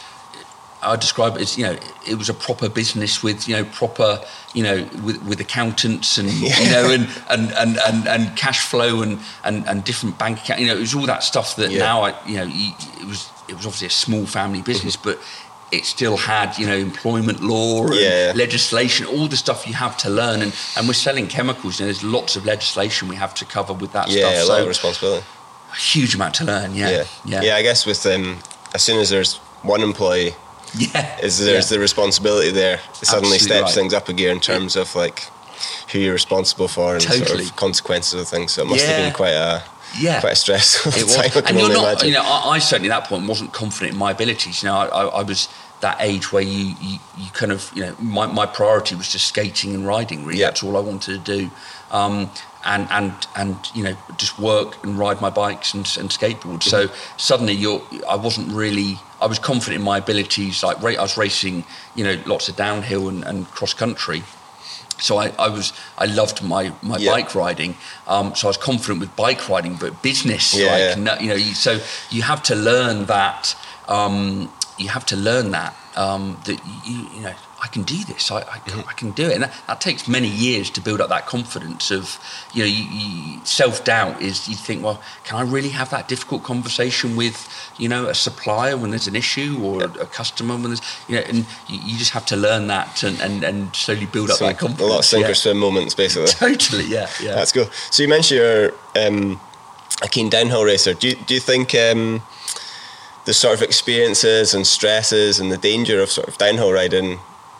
I describe it as, you know, it was a proper business with, you know, proper, you know, with, with accountants and, yeah. you know, and, and, and, and, and cash flow and, and, and different bank account, you know, it was all that stuff that yeah. now I, you know, it was, it was obviously a small family business, mm-hmm. but it still had, you know, employment law and yeah. legislation, all the stuff you have to learn. And, and we're selling chemicals, and there's lots of legislation we have to cover with that yeah, stuff. Yeah, a so lot of responsibility. A huge amount to learn, yeah. Yeah, yeah. yeah I guess with um, as soon as there's one employee, yeah, is there's yeah. the responsibility there. It suddenly Absolutely steps right. things up a gear in terms yeah. of like who you're responsible for and totally. sort of consequences of things. So it must yeah. have been quite a yeah. quite a stressful it was. time. I can and you're only not, imagine. you know, I, I certainly at that point wasn't confident in my abilities. You know, I, I, I was that age where you, you, you kind of, you know, my, my priority was just skating and riding. Really, yeah. that's all I wanted to do. Um, and and and you know, just work and ride my bikes and, and skateboard. Mm-hmm. So suddenly, you're, I wasn't really. I was confident in my abilities. Like I was racing, you know, lots of downhill and, and cross country. So I, I was, I loved my, my yeah. bike riding. Um, so I was confident with bike riding, but business, yeah, like, yeah. you know, you, so you have to learn that, um, you have to learn that, um, that you, you know, I can do this, I, I, mm-hmm. I can do it. And that, that takes many years to build up that confidence of, you know, you, you, self-doubt is, you think, well, can I really have that difficult conversation with, you know, a supplier when there's an issue, or a, a customer when there's, you know, and you, you just have to learn that and, and, and slowly build up Some, that confidence. A lot of sink or yeah. swim moments, basically. Totally, yeah, yeah. That's cool. So you mentioned you're um, a keen downhill racer. Do you, do you think um, the sort of experiences and stresses and the danger of sort of downhill riding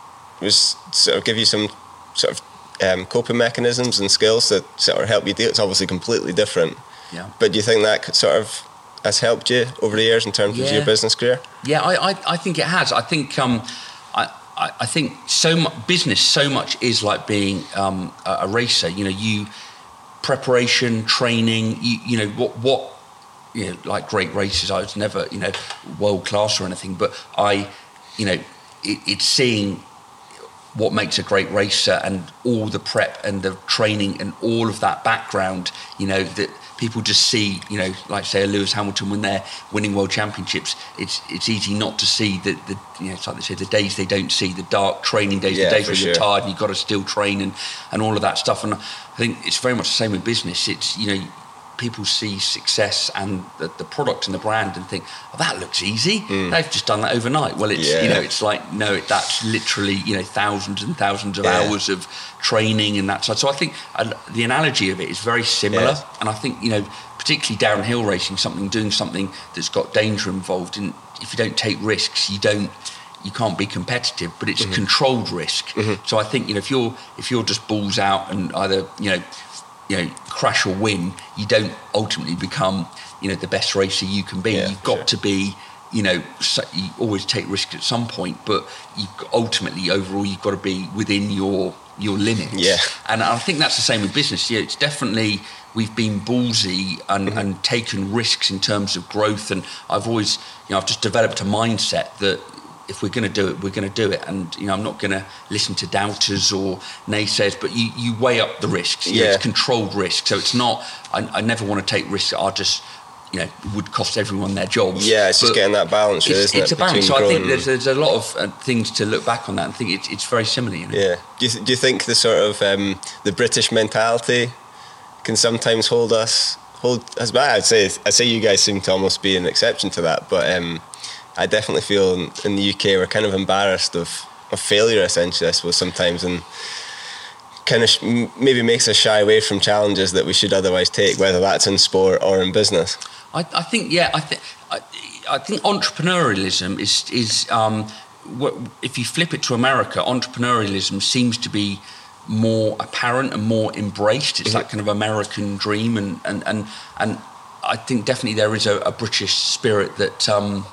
was sort of give you some sort of um, coping mechanisms and skills that sort of help you deal? It's obviously completely different. Yeah. But do you think that sort of has helped you over the years in terms yeah. of your business career? Yeah, I, I, I think it has. I think um, I, I, I think so much business so much is like being um, a, a racer. You know, you preparation, training. You, you know what what you know, like great races. I was never you know world class or anything, but I, you know, it, it's seeing what makes a great racer and all the prep and the training and all of that background, you know, that people just see, you know, like say a Lewis Hamilton when they're winning world championships, it's it's easy not to see the, the you know, it's like they say, the days they don't see, the dark training days, yeah, the days where sure. you're tired and you've got to still train and, and all of that stuff. And I think it's very much the same with business. It's, you know, people see success and the, the product and the brand and think, oh, that looks easy. Mm. They've just done that overnight. Well, it's, yeah. you know, it's like, no, that's literally, you know, thousands and thousands of yeah. hours of training and that side. So I think uh, the analogy of it is very similar. Yeah. And I think, you know, particularly downhill racing, something, doing something that's got danger involved. And if you don't take risks, you don't, you can't be competitive, but it's mm-hmm. a controlled risk. Mm-hmm. So I think, you know, if you're, if you're just balls out and either, you know, you know, crash or win, you don't ultimately become, you know, the best racer you can be. Yeah, You've got sure. to be, you know, so you always take risks at some point, but you ultimately, overall, you've got to be within your your limits. Yeah. And I think that's the same with business. Yeah, it's definitely, we've been ballsy and, mm-hmm. and taken risks in terms of growth. And I've always, you know, I've just developed a mindset that if we're going to do it, we're going to do it. And, you know, I'm not going to listen to doubters or naysayers, but you, you weigh up the risks. You yeah. know, it's controlled risk. So it's not, I, I never want to take risks that are just, you know, would cost everyone their jobs. Yeah, it's but just getting that balance, really, it's, isn't it's it? It's a balance. So I think there's, and... there's a lot of uh, things to look back on that and think it's, it's very similar, you know? Yeah. Do you, th- do you think the sort of, um, the British mentality can sometimes hold us, hold us back? I'd say, I'd say you guys seem to almost be an exception to that, but, um, I definitely feel in, in the U K we're kind of embarrassed of, of failure, essentially, I suppose, sometimes, and kind of sh- maybe makes us shy away from challenges that we should otherwise take, whether that's in sport or in business. I, I think, yeah, I think I, I think entrepreneurialism is is um, what, if you flip it to America, entrepreneurialism seems to be more apparent and more embraced. It's mm-hmm. that kind of American dream, and and and, and I think definitely there is a, a British spirit that. Um,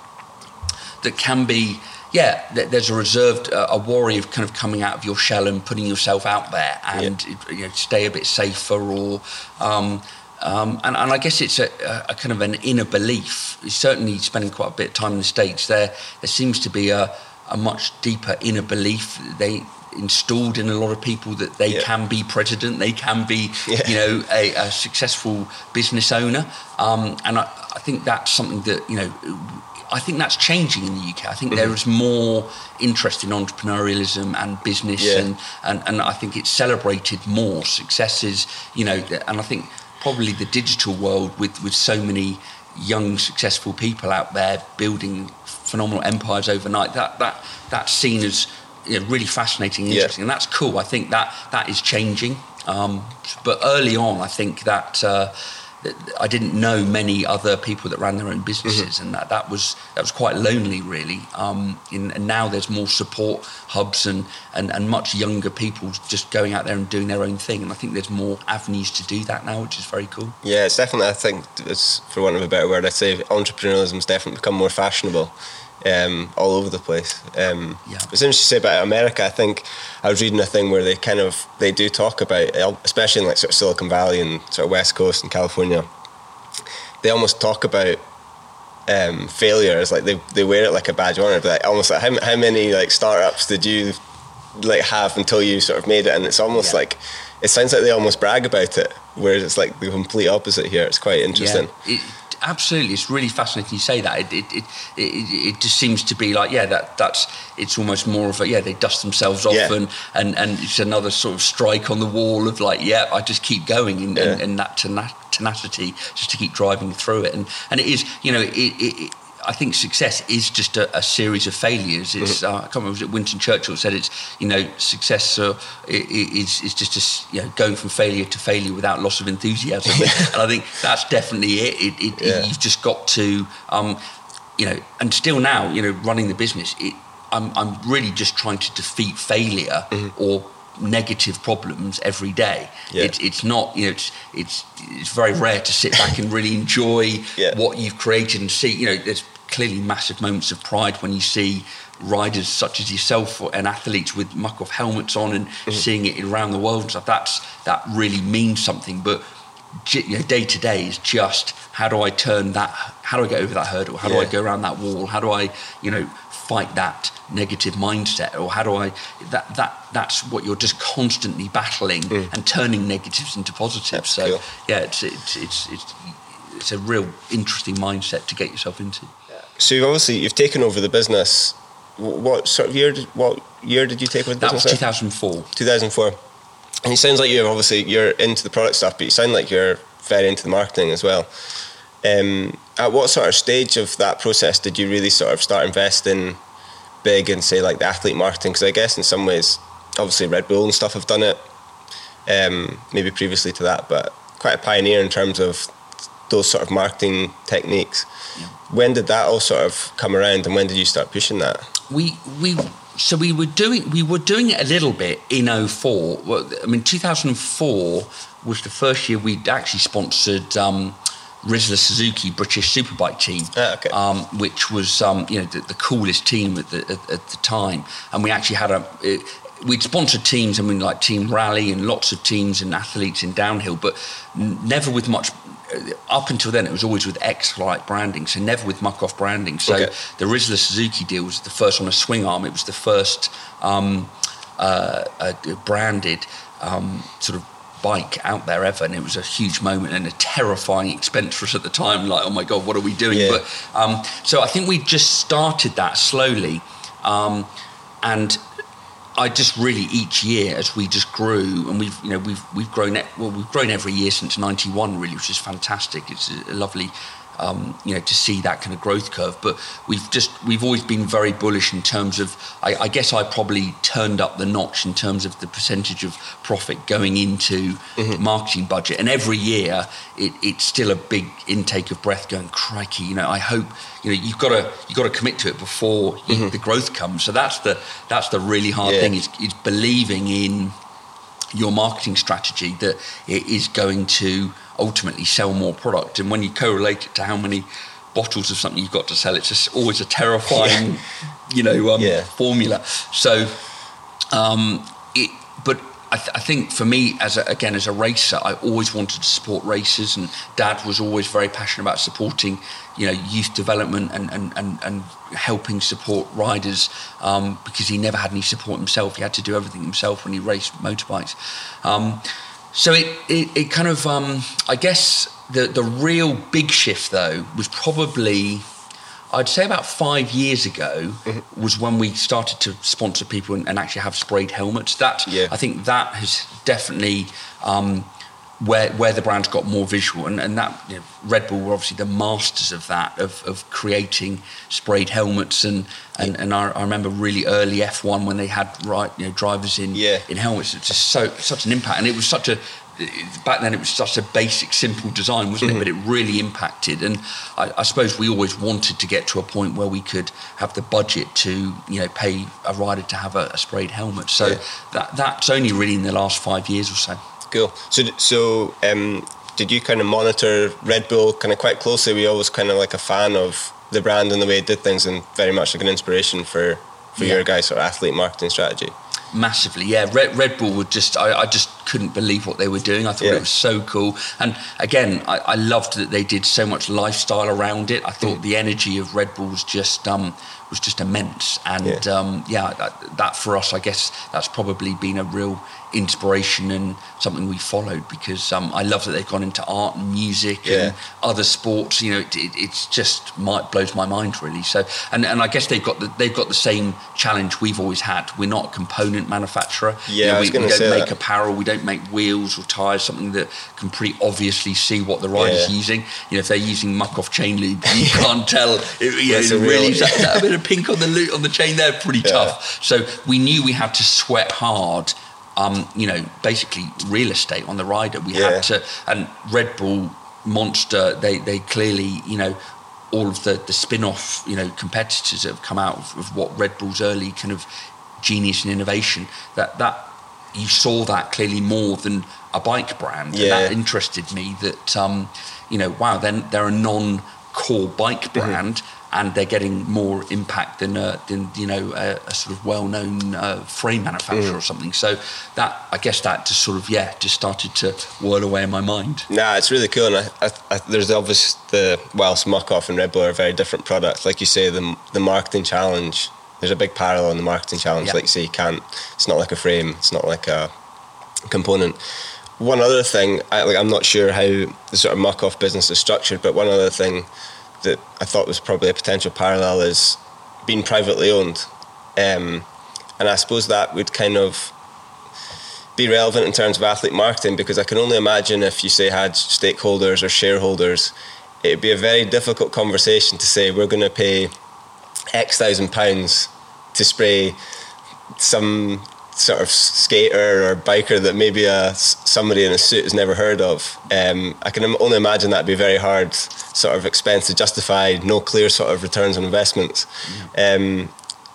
that can be, yeah, there's a reserved, uh, a worry of kind of coming out of your shell and putting yourself out there and, yeah. you know, stay a bit safer or, um, um, and, and I guess it's a, a kind of an inner belief. Certainly spending quite a bit of time in the States, there there seems to be a, a much deeper inner belief they installed in a lot of people that they yeah. can be president, they can be, yeah. you know, a, a successful business owner. Um, and I, I think that's something that, you know, I think that's changing in the U K. I think mm-hmm. there is more interest in entrepreneurialism and business, yeah. and, and, and I think it's celebrated more. Successes, you know, and I think probably the digital world with, with so many young, successful people out there building phenomenal empires overnight. That that that's seen as, you know, really fascinating and interesting, yeah. and that's cool. I think that that is changing. Um, but early on, I think that. Uh, I didn't know many other people that ran their own businesses, mm-hmm. and that, that was that was quite lonely, really. Um, in, and now there's more support hubs and, and, and much younger people just going out there and doing their own thing. And I think there's more avenues to do that now, which is very cool. Yeah, it's definitely, I think, it's, for want of a better word, I'd say entrepreneurialism's definitely become more fashionable. Um, all over the place. Um, yeah. It's interesting to say about America. I think I was reading a thing where they kind of they do talk about, especially in like sort of Silicon Valley and sort of West Coast and California, they almost talk about um, failure as like they they wear it like a badge of honor. But like almost like how how many like startups did you like have until you sort of made it? And it's almost yeah. like it sounds like they almost brag about it, whereas it's like the complete opposite here. It's quite interesting. Yeah. It, Absolutely, it's really fascinating you say that. It it, it it it just seems to be like, yeah, that that's it's almost more of a, yeah, they dust themselves off yeah. and, and and it's another sort of strike on the wall of like, yeah, I just keep going and, yeah. and, and that tenacity just to keep driving through it. And and it is, you know, it, it, it I think success is just a, a series of failures. It's mm-hmm. uh, I can't remember, was it Winston Churchill said it's, you know, success uh, is is just a, you know, going from failure to failure without loss of enthusiasm. And I think that's definitely it. It, it, yeah. it you've just got to, um, you know, and still now, you know, running the business, it, I'm I'm really just trying to defeat failure mm-hmm. or negative problems every day. Yeah. It's it's not, you know, it's it's it's very rare to sit back and really enjoy yeah. what you've created and see, you know, there's clearly massive moments of pride when you see riders such as yourself and athletes with muck-off helmets on and mm-hmm. seeing it around the world and stuff. That's that really means something. But, you know, day to day is just how do I turn that, how do I get over that hurdle? How yeah. do I go around that wall? How do I, you know, fight that negative mindset? Or how do I, that that that's what you're just constantly battling mm. and turning negatives into positives. That's so cool. yeah, it's it's it's it's it's a real interesting mindset to get yourself into. So you've obviously you've taken over the business. What sort of year? Did, what year did you take over the that business? That was two thousand four. two thousand four. And it sounds like you're obviously you're into the product stuff, but you sound like you're very into the marketing as well. Um, at what sort of stage of that process did you really sort of start investing big in, say, like the athlete marketing? Because I guess in some ways, obviously Red Bull and stuff have done it, um, maybe previously to that, but quite a pioneer in terms of those sort of marketing techniques. Yeah. When did that all sort of come around, and when did you start pushing that? We we so we were doing we were doing it a little bit in oh four. Well, I mean, two thousand four was the first year we'd actually sponsored um, Rizla Suzuki British Superbike team, ah, okay. um, which was um, you know the, the coolest team at the at, at the time, and we actually had a. It, We'd sponsored teams, I mean, like Team Rally and lots of teams and athletes in downhill, but never with much. Up until then, it was always with X-Lite branding, so never with muck-off branding. So okay. the Rizla Suzuki deal was the first on a swing arm. It was the first um, uh, uh, branded um, sort of bike out there ever, and it was a huge moment and a terrifying expense for us at the time. Like, oh my God, what are we doing? Yeah. But um, so I think we just started that slowly, um, and. I just really each year as we just grew, and we've you know we've we've grown well we've grown every year since ninety-one really, which is fantastic. It's a lovely um, you know to see that kind of growth curve. But we've just we've always been very bullish in terms of I, I guess I probably turned up the notch in terms of the percentage of profit going into mm-hmm. marketing budget, and every year it, it's still a big intake of breath. Going crikey, you know I hope. You know, you've got to you've got to commit to it before mm-hmm. the growth comes. So that's the that's the really hard yeah. thing is, is believing in your marketing strategy that it is going to ultimately sell more product. And when you correlate it to how many bottles of something you've got to sell, it's just always a terrifying, yeah. you know, um, yeah. formula. So, um, it but. I, th- I think for me, as a, again as a racer, I always wanted to support racers, and Dad was always very passionate about supporting, you know, youth development and and, and, and helping support riders um, because he never had any support himself. He had to do everything himself when he raced motorbikes. Um, so it, it it kind of um, I guess the the real big shift though was probably. I'd say about five years ago mm-hmm. was when we started to sponsor people and, and actually have sprayed helmets. That yeah. I think that has definitely um, where where the brand's got more visual, and, and that, you know, Red Bull were obviously the masters of that, of, of creating sprayed helmets, and and, and I, I remember really early F one when they had right you know drivers in yeah. in helmets. It's just so such an impact, and it was such a back then it was such a basic, simple design, wasn't mm-hmm. it? But it really impacted, and I, I suppose we always wanted to get to a point where we could have the budget to you know pay a rider to have a, a sprayed helmet. So yeah. that that's only really in the last five years or so. Cool. So, so um, did you kind of monitor Red Bull kind of quite closely? Were you always kind of like a fan of the brand and the way it did things, and very much like an inspiration for, for yeah. your guys' sort of athlete marketing strategy? Massively, yeah. Red, Red Bull would just, I, I just couldn't believe what they were doing. I thought yeah. it was so cool. And again, I, I loved that they did so much lifestyle around it. I thought mm. the energy of Red Bull was just, um, was just immense. And yeah, um, yeah that, that for us, I guess that's probably been a real inspiration and something we followed, because um, I love that they've gone into art and music yeah. and other sports. You know, it, it it's just my, blows my mind really. So, and, and I guess they've got the, they've got the same challenge we've always had. We're not a component manufacturer. Yeah, you know, I was we, we don't say make that. apparel. We don't make wheels or tires. Something that can pretty obviously see what the rider's yeah. using. You know, if they're using muck-off chain lube, you can't tell. It, you know, That's really, real... that, that bit of pink on the loop, on the chain there, pretty yeah. tough. So we knew we had to sweat hard. Um, you know, basically real estate on the rider. We yeah. had to, and Red Bull, Monster, they they clearly, you know, all of the, the spin-off, you know, competitors that have come out of, of what Red Bull's early kind of genius and innovation, that, that you saw that clearly more than a bike brand. Yeah. And that interested me that, um, you know, wow, then they're a non-core bike brand, mm-hmm. and they're getting more impact than, uh, than you know, a, a sort of well-known uh, frame manufacturer mm. or something. So that, I guess that just sort of, yeah, just started to whirl away in my mind. Nah, it's really cool. And I, I, I, there's obvious the, whilst Muck-Off and Red Bull are very different products, like you say, the, the marketing challenge, there's a big parallel in the marketing challenge. Yeah. Like you say, you can't, it's not like a frame, it's not like a component. One other thing, I, like, I'm not sure how the sort of Muck-Off business is structured, but one other thing that I thought was probably a potential parallel is being privately owned, um, and I suppose that would kind of be relevant in terms of athlete marketing, because I can only imagine if you say had stakeholders or shareholders, it'd be a very difficult conversation to say we're going to pay X thousand pounds to spray some sort of skater or biker that maybe a, somebody in a suit has never heard of. Um, I can only imagine that'd be very hard sort of expense to justify, no clear sort of returns on investments. Yeah. Um,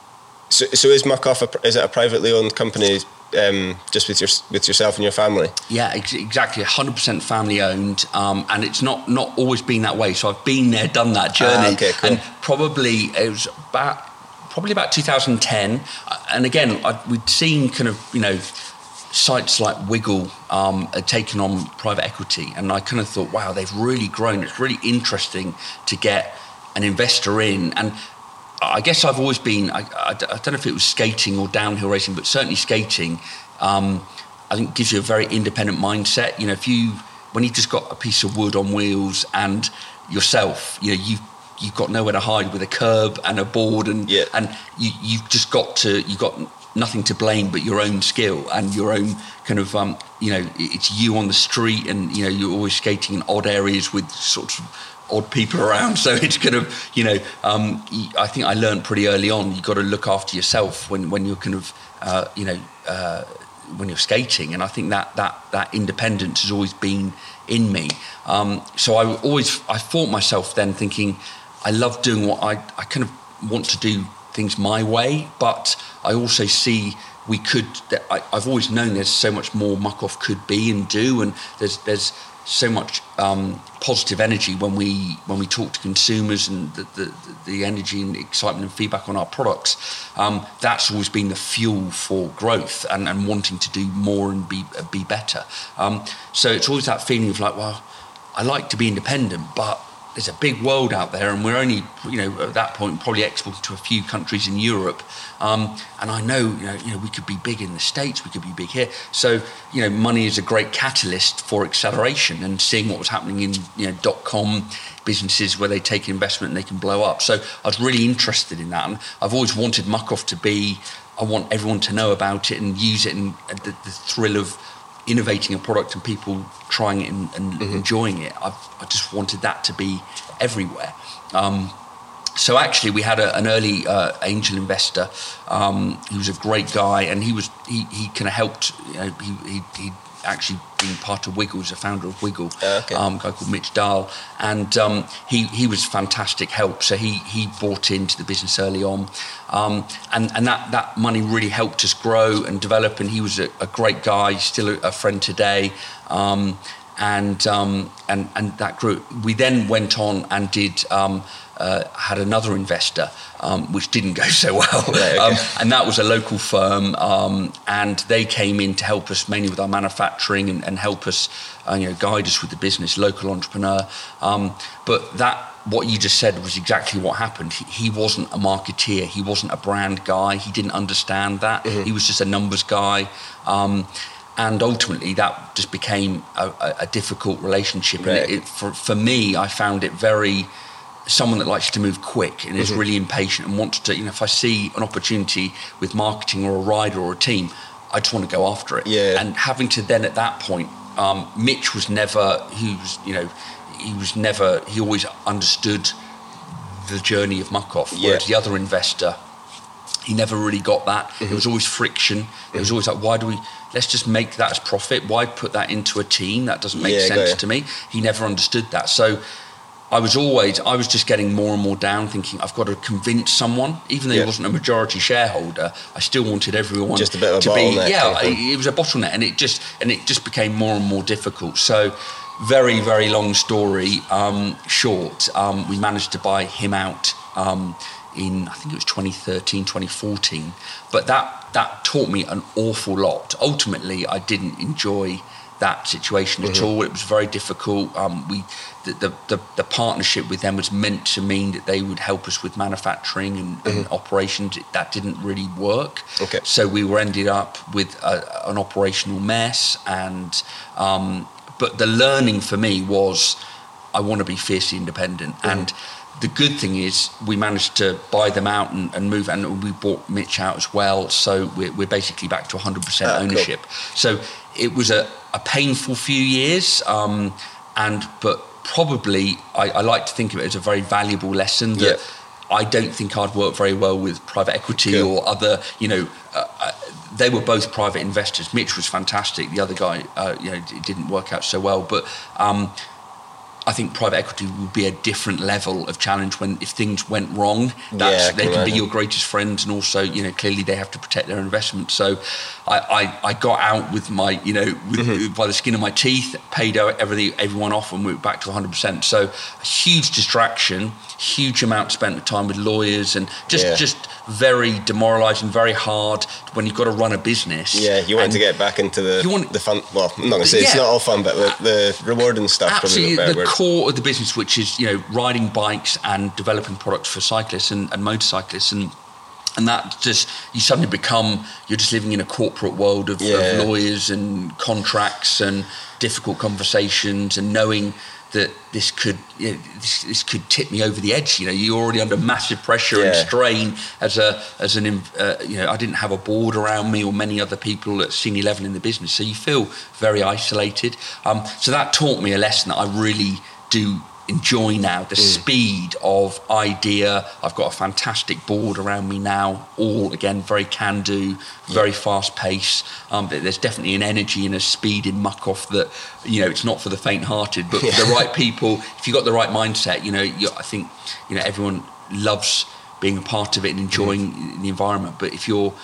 so, so is Muck-Off, a, is it a privately owned company, um, just with your with yourself and your family? Yeah, ex- exactly, one hundred percent family owned, um, and it's not, not always been that way. So I've been there, done that journey, ah, okay, cool. and probably it was about probably about two thousand ten, and again I, we'd seen kind of, you know, sites like Wiggle um, had taken on private equity, and I kind of thought, wow, they've really grown. It's really interesting to get an investor in. And I guess I've always been, I, I, I don't know if it was skating or downhill racing, but certainly skating, um, I think gives you a very independent mindset. You know, if you, when you've just got a piece of wood on wheels and yourself, you know, you've, you've got nowhere to hide with a curb and a board, and yeah. and you, you've just got to, you've got nothing to blame but your own skill and your own kind of, um, you know, it's you on the street, and, you know, you're always skating in odd areas with sorts of odd people around. So it's kind of, you know, um, I think I learned pretty early on, you've got to look after yourself when, when you're kind of, uh, you know, uh, when you're skating. And I think that that that independence has always been in me. Um, so I always, I thought myself then thinking, I love doing what I, I kind of want to do things my way, but I also see we could, I, I've always known there's so much more Muck-Off could be and do, and there's there's so much um, positive energy when we when we talk to consumers, and the, the, the energy and excitement and feedback on our products. Um, that's always been the fuel for growth and, and wanting to do more and be be better. Um, so it's always that feeling of like, well, I like to be independent, but there's a big world out there, and we're only, you know, at that point probably exporting to a few countries in Europe. Um, and I know, you know, you know, we could be big in the States, we could be big here. So, you know, money is a great catalyst for acceleration, and seeing what was happening in, you know, dot-com businesses where they take investment and they can blow up. So I was really interested in that, and I've always wanted Muck-Off to be, I want everyone to know about it and use it, and the, the thrill of innovating a product and people trying it and, and mm-hmm. enjoying it. I, I just wanted that to be everywhere. Um, so actually, we had a, an early uh, angel investor. Um, he was a great guy, and he was he, he kind of helped. You know, he he. he actually being part of Wiggle, was a founder of Wiggle, uh, okay. um, a guy called Mitch Dahl, and um, he he was fantastic help. So he he bought into the business early on, um, and and that that money really helped us grow and develop. And he was a, a great guy, still a, a friend today, um, and um, and and that grew. We then went on and did. Um, Uh, had another investor, um, which didn't go so well, right, okay. um, and that was a local firm, um, and they came in to help us mainly with our manufacturing and, and help us, uh, you know, guide us with the business. Local entrepreneur, um, but that what you just said was exactly what happened. He, he wasn't a marketeer, he wasn't a brand guy, he didn't understand that. Mm-hmm. He was just a numbers guy. Um, And ultimately, that just became a, a, a difficult relationship. Right. And it, it, for, for me, I found it very. Someone that likes to move quick and is mm-hmm. really impatient and wants to, you know, if I see an opportunity with marketing or a rider or a team, I just want to go after it. Yeah. And having to then at that point, um, Mitch was never, he was, you know, he was never, he always understood the journey of Muc-Off, yeah. whereas the other investor, he never really got that. Mm-hmm. There was always friction. Mm-hmm. It was always like, why do we, let's just make that as profit. Why put that into a team? That doesn't make yeah, sense to me. He never understood that. So, I was always, I was just getting more and more down, thinking I've got to convince someone, even though yeah. he wasn't a majority shareholder. I still wanted everyone just a bit of a to bottleneck. be, yeah, it, it was a bottleneck, and it just and it just became more and more difficult. So, very very long story um, short, um, we managed to buy him out um, in I think it was twenty thirteen, twenty fourteen. But that that taught me an awful lot. Ultimately, I didn't enjoy that situation mm-hmm. at all. It was very difficult. Um, we the, the, the, the partnership with them was meant to mean that they would help us with manufacturing and, mm-hmm. and operations. That didn't really work. Okay. So we were ended up with a, an operational mess. And um, but the learning for me was I want to be fiercely independent. Mm-hmm. And the good thing is we managed to buy them out and, and move, and we bought Mitch out as well. So we're, we're basically back to one hundred percent ah, ownership. Cool. So it was a, a painful few years, um, and but probably I, I like to think of it as a very valuable lesson that yeah. I don't think I'd work very well with private equity cool. or other, you know, uh, uh, they were both private investors. Mitch was fantastic. The other guy, uh, you know, it didn't work out so well, but um, I think private equity would be a different level of challenge when if things went wrong. That's, yeah, they can be your greatest friends, and also, you know, clearly they have to protect their investment. So I, I, I got out with my, you know, with, mm-hmm. by the skin of my teeth, paid everything, everyone off, and we were back to one hundred percent. So a huge distraction, huge amount spent of time with lawyers, and just yeah. just very demoralising, very hard when you've got to run a business. Yeah, you want to get back into the, want, the fun. Well, I'm not going to say yeah, it's not all fun, but the, the rewarding stuff. Absolutely, the word. core of the business, which is, you know, riding bikes and developing products for cyclists and, and motorcyclists, and and that just, you suddenly become, you're just living in a corporate world of, yeah. of lawyers and contracts and difficult conversations, and knowing that this could, you know, this, this could tip me over the edge. You know, you're already under massive pressure yeah. and strain as a as an uh, you know, I didn't have a board around me or many other people at senior level in the business, so you feel very isolated. Um, so that taught me a lesson that I really do enjoy now, the mm. speed of idea. I've got a fantastic board around me now, all again very can do, very yeah. fast pace. Um, there's definitely an energy and a speed in Muc-Off that, you know, it's not for the faint-hearted, but yeah. for the right people, if you've got the right mindset, you know, I think, you know, everyone loves being a part of it and enjoying mm. the environment. But if you're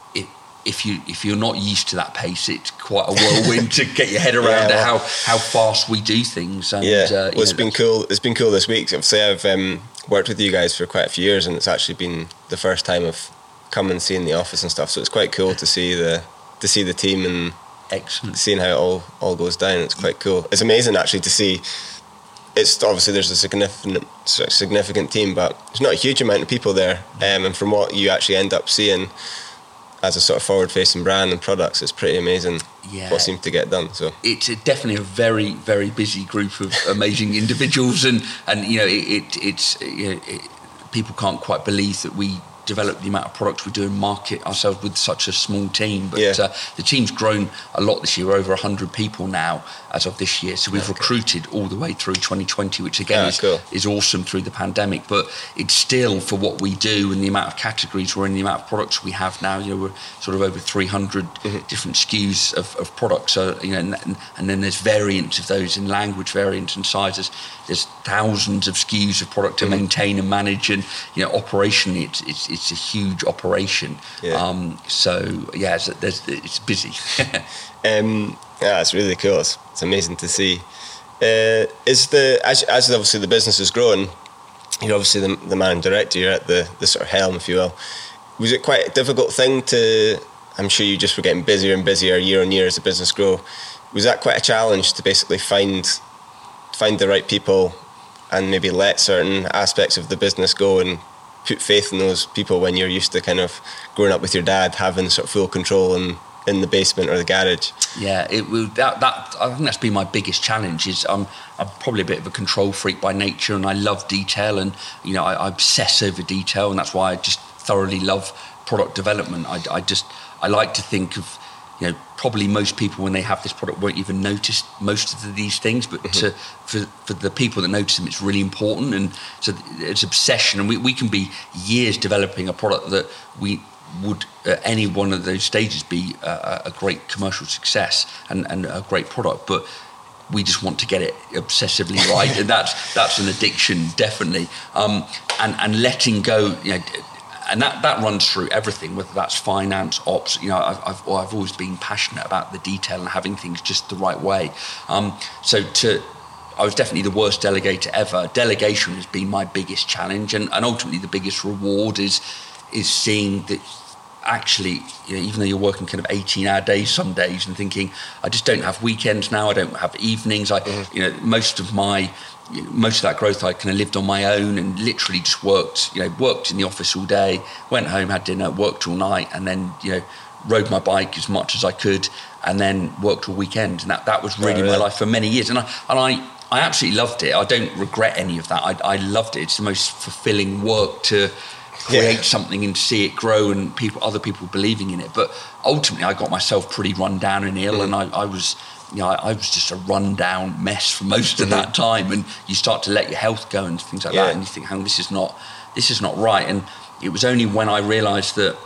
If you if you're not used to that pace, it's quite a whirlwind to get your head around yeah, well, how how fast we do things. And, yeah, uh, well, it's know, been cool. It's been cool this week. Obviously, I've um, worked with you guys for quite a few years, and it's actually been the first time I've come and seen the office and stuff. So it's quite cool to see the to see the team and excellent seeing how it all all goes down. It's quite cool. It's amazing actually to see. It's obviously there's a significant significant team, but there's not a huge amount of people there. Um, and from what you actually end up seeing as a sort of forward-facing brand and products, it's pretty amazing yeah. what seems to get done. So it's a, definitely a very, very busy group of amazing individuals, and and you know it, it it's you know it, people can't quite believe that we develop the amount of products we do and market ourselves with such a small team. But yeah. uh, the team's grown a lot this year. We're over one hundred people now as of this year. So we've okay. recruited all the way through twenty twenty, which again ah, is, cool. is awesome through the pandemic. But it's still, for what we do and the amount of categories we're in, the amount of products we have now, you know, we're sort of over three hundred mm-hmm. different S K Us of, of products. So, you know, and, and then there's variants of those in language variants and sizes. There's thousands of S K Us of product to mm-hmm. maintain and manage, and you know, operationally, it's it's, it's a huge operation. Yeah. Um, so yeah, it's, there's, it's busy. um, yeah, it's really cool. It's, it's amazing to see. Uh, is the as as obviously the business is growing, you're obviously the, the man director. You're at the the sort of helm, if you will. Was it quite a difficult thing to? I'm sure you just were getting busier and busier year on year as the business grew. Was that quite a challenge to basically find find the right people and maybe let certain aspects of the business go and put faith in those people when you're used to kind of growing up with your dad having sort of full control in, in the basement or the garage? Yeah, it will. That, that I think that's been my biggest challenge. Is I'm I'm probably a bit of a control freak by nature, and I love detail, and you know I, I obsess over detail, and that's why I just thoroughly love product development. I, I just I like to think of, you know, probably most people when they have this product won't even notice most of these things, but mm-hmm. to, for for the people that notice them, it's really important. And so it's obsession, and we, we can be years developing a product that we would at any one of those stages be a, a great commercial success and, and a great product, but we just want to get it obsessively right. And that's that's an addiction, definitely. Um, and, and letting go, you know, and that, that runs through everything, whether that's finance, ops. You know, I've I've, I've always been passionate about the detail and having things just the right way. Um, so to, I was definitely the worst delegator ever. Delegation has been my biggest challenge, and, and ultimately the biggest reward is is seeing that actually, you know, even though you're working kind of eighteen-hour days some days, and thinking, I just don't have weekends now. I don't have evenings. I, mm-hmm. you know, most of my most of that growth I kind of lived on my own and literally just worked, you know, worked in the office all day, went home, had dinner, worked all night, and then, you know, rode my bike as much as I could, and then worked all weekend. And that, that was really oh, really? my life for many years. And I and I, I absolutely loved it. I don't regret any of that. I, I loved it. It's the most fulfilling work to create yeah. something and see it grow and people, other people believing in it. But ultimately I got myself pretty run down and ill, mm. and I, I was... You know, I, I was just a run-down mess for most of mm-hmm. that time, and you start to let your health go and things like yeah. that, and you think, "Hang on, this is not, this is not right." And it was only when I realised that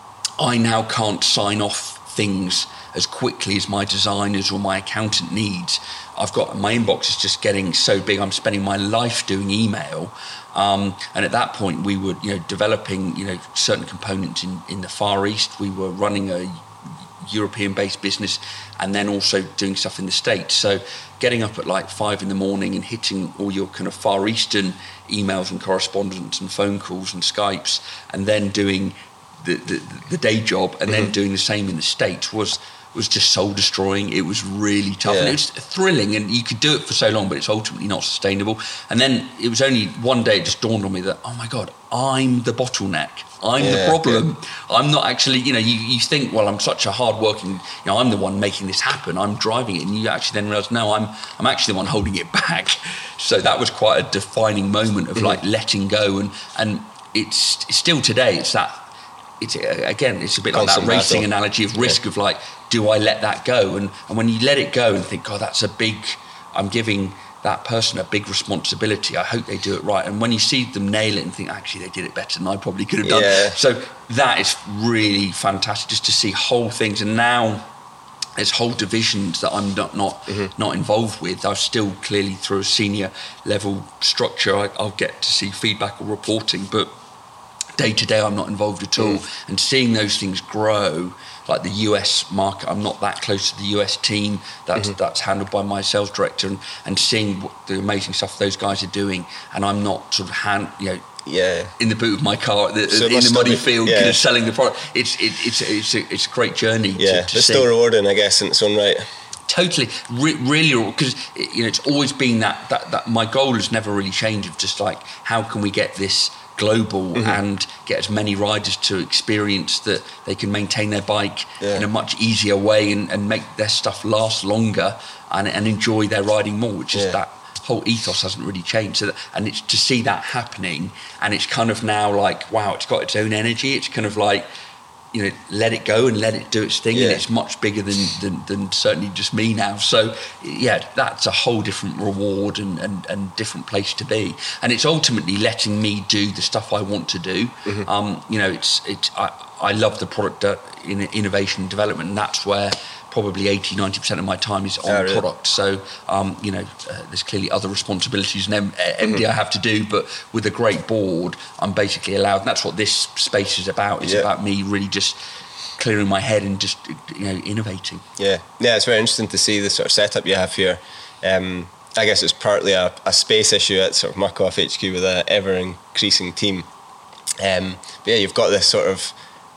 I now can't sign off things as quickly as my designers or my accountant needs. I've got my inbox is just getting so big. I'm spending my life doing email, um, and at that point, we were, you know, developing, you know, certain components in, in the Far East. We were running a European-based business, and then also doing stuff in the States. So getting up at like five in the morning and hitting all your kind of Far Eastern emails and correspondence and phone calls and Skypes, and then doing the, the, the day job, and mm-hmm. then doing the same in the States was was just soul destroying. It was really tough, yeah. and it was thrilling, and you could do it for so long, but it's ultimately not sustainable. And then it was only one day it just dawned on me that, oh my God, I'm the bottleneck. I'm yeah, the problem. Yeah. I'm not actually, you know, you, you think, well, I'm such a hard-working, you know, I'm the one making this happen. I'm driving it. And you actually then realise, no, I'm I'm actually the one holding it back. So that was quite a defining moment of, mm-hmm. like, letting go. And, and it's, it's still today, it's that, it's again, it's a bit Constant like that racing battle. Analogy of risk, yeah. of like, do I let that go? And, and when you let it go and think, God, that's a big, I'm giving that person a big responsibility. I hope they do it right. And when you see them nail it and think, actually, they did it better than I probably could have done. Yeah. So that is really fantastic, just to see whole things. And now there's whole divisions that I'm not not, mm-hmm. not involved with. I'm still clearly through a senior level structure. I, I'll get to see feedback or reporting, but day to day, I'm not involved at all. Mm. And seeing those things grow, like the U S market, I'm not that close to the U S team. That's mm-hmm. that's handled by my sales director, and, and seeing what the amazing stuff those guys are doing, and I'm not sort of hand, you know, yeah, in the boot of my car the, so in the muddy be, field, yeah. kind of selling the product. It's it, it's it's a, it's a great journey. Yeah, to, to it's see. still rewarding, I guess, in its own right. Totally, Re- really, because you know it's always been that, that that my goal has never really changed. Of just like, how can we get this global, mm-hmm. and get as many riders to experience that they can maintain their bike yeah. in a much easier way, and, and make their stuff last longer, and, and enjoy their riding more, which is yeah. that whole ethos hasn't really changed. So that, and it's to see that happening, and it's kind of now like, wow, it's got its own energy. It's kind of like, you know, let it go and let it do its thing, yeah. and it's much bigger than, than than certainly just me now. So yeah, that's a whole different reward and, and, and different place to be. And it's ultimately letting me do the stuff I want to do. Mm-hmm. Um, you know, it's it's I, I love the product uh, in innovation and development, and that's where probably eighty, ninety percent of my time is on oh, really? product. So, um, you know, uh, there's clearly other responsibilities and M- M D mm-hmm. I have to do, but with a great board, I'm basically allowed, and that's what this space is about. It's yeah. about me really just clearing my head and just, you know, innovating. Yeah, yeah, it's very interesting to see the sort of setup you have here. Um, I guess it's partly a, a space issue at sort of Muck-Off H Q with an ever-increasing team. Um, but yeah, you've got this sort of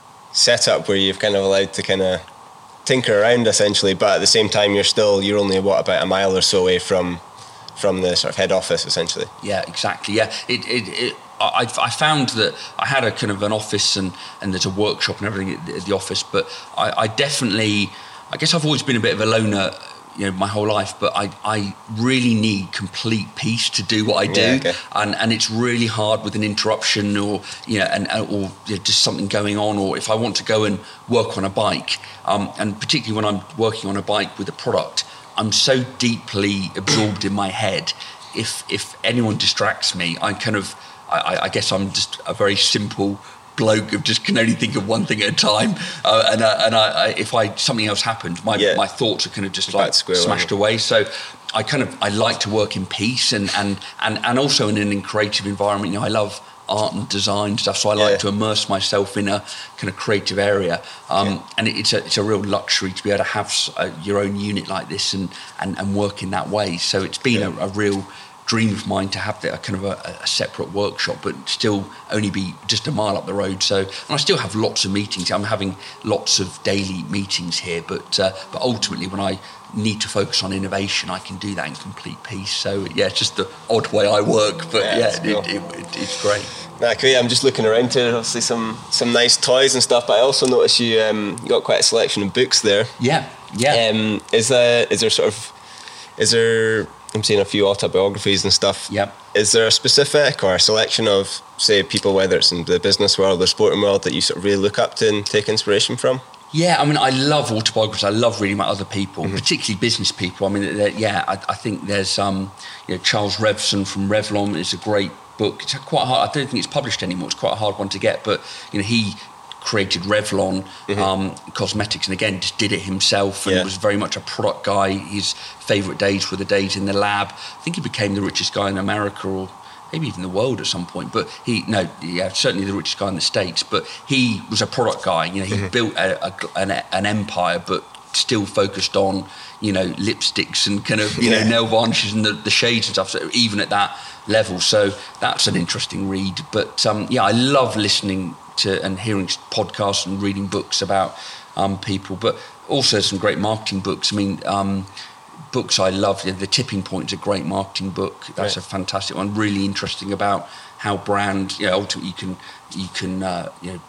setup where you've kind of allowed to kind of tinker around essentially, but at the same time you're still you're only what about a mile or so away from from the sort of head office essentially. Yeah, exactly. Yeah, it it, it I, I found that I had a kind of an office and and there's a workshop and everything at the, at the office, but I, I definitely I guess I've always been a bit of a loner, you know, my whole life, but I I really need complete peace to do what I do, yeah, okay. and and it's really hard with an interruption or you know and or you know, just something going on, or if I want to go and work on a bike, um, and particularly when I'm working on a bike with a product, I'm so deeply absorbed in my head. If if anyone distracts me, I kind of I, I guess I'm just a very simple bloke of just can only think of one thing at a time, uh, and uh, and I, I, if I something else happened, my yeah. my thoughts are kind of just like smashed away. away. So I kind of I like to work in peace and and and, and also in an creative environment. You know, I love art and design stuff, so I like yeah. to immerse myself in a kind of creative area. Um, yeah. And it's a it's a real luxury to be able to have uh, your own unit like this and and, and work in that way. So it's been yeah. a, a real dream of mine to have that kind of a, a separate workshop, but still only be just a mile up the road. So, and I still have lots of meetings. I'm having lots of daily meetings here, but uh, but ultimately, when I need to focus on innovation, I can do that in complete peace. So yeah, it's just the odd way I work, but yeah, yeah it, cool. it, it, it's great. Nah, great. I'm just looking around here. Obviously, some some nice toys and stuff, but I also noticed you um, got quite a selection of books there. Yeah, yeah. Um, is there is there sort of is there I'm seeing a few autobiographies and stuff. Yep. Is there a specific or a selection of, say, people, whether it's in the business world or sporting world, that you sort of really look up to and take inspiration from? Yeah, I mean, I love autobiographies. I love reading about other people, mm-hmm. particularly business people. I mean, yeah, I, I think there's, um, you know, Charles Revson from Revlon is a great book. It's quite hard. I don't think it's published anymore. It's quite a hard one to get, but you know, he created Revlon mm-hmm. um, cosmetics, and again just did it himself, and yeah. was very much a product guy. His favourite days were the days in the lab. I think he became the richest guy in America, or maybe even the world at some point. But he, no, yeah, certainly the richest guy in the States. But he was a product guy. You know, he mm-hmm. built a, a, an, an empire, but still focused on, you know, lipsticks and kind of, you yeah. know, nail varnishes and the, the shades and stuff. So even at that level, so that's an interesting read. But um, yeah, I love listening to and hearing podcasts and reading books about um, people, but also some great marketing books. I mean, um, books I love. The Tipping Point is a great marketing book. That's right. a fantastic one. Really interesting about how brand, you know, ultimately you can you can uh, you know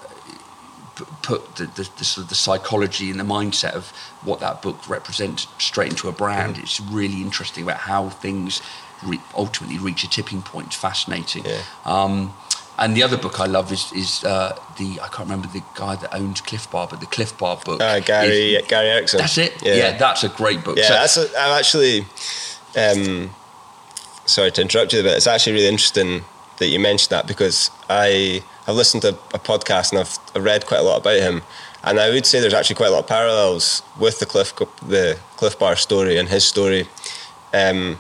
uh, put the, the, the sort of the psychology and the mindset of what that book represents straight into a brand. Mm. It's really interesting about how things re- ultimately reach a tipping point. It's fascinating. Yeah. Um, And the other book I love is is uh, the I can't remember the guy that owns Cliff Bar, but the Cliff Bar book. Uh, Gary is, Gary Erickson. That's it. Yeah, yeah that's a great book. Yeah, so, that's a, I'm actually. Um, sorry to interrupt you, but it's actually really interesting that you mentioned that, because I have listened to a podcast and I've, I've read quite a lot about him, and I would say there's actually quite a lot of parallels with the Cliff the Cliff Bar story and his story. Um,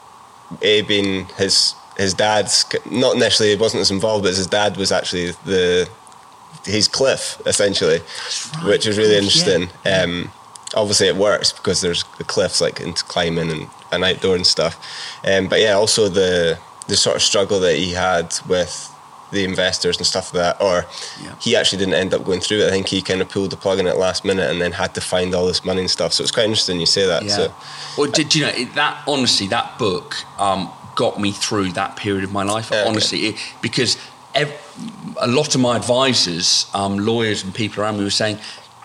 A being his. His dad's not necessarily wasn't as involved, but his dad was actually the his Cliff essentially, right, which was really interesting. Yeah. Um, obviously, it works because there's the cliffs like into climbing and, and outdoor and stuff. Um, but yeah, also the the sort of struggle that he had with the investors and stuff like that, or yeah. he actually didn't end up going through it. I think he kind of pulled the plug in at last minute and then had to find all this money and stuff. So it's quite interesting you say that. Yeah. So, well, did you know that? Honestly, that book. Um, got me through that period of my life, yeah, honestly, okay. it, because ev- a lot of my advisors, um, lawyers and people around me were saying,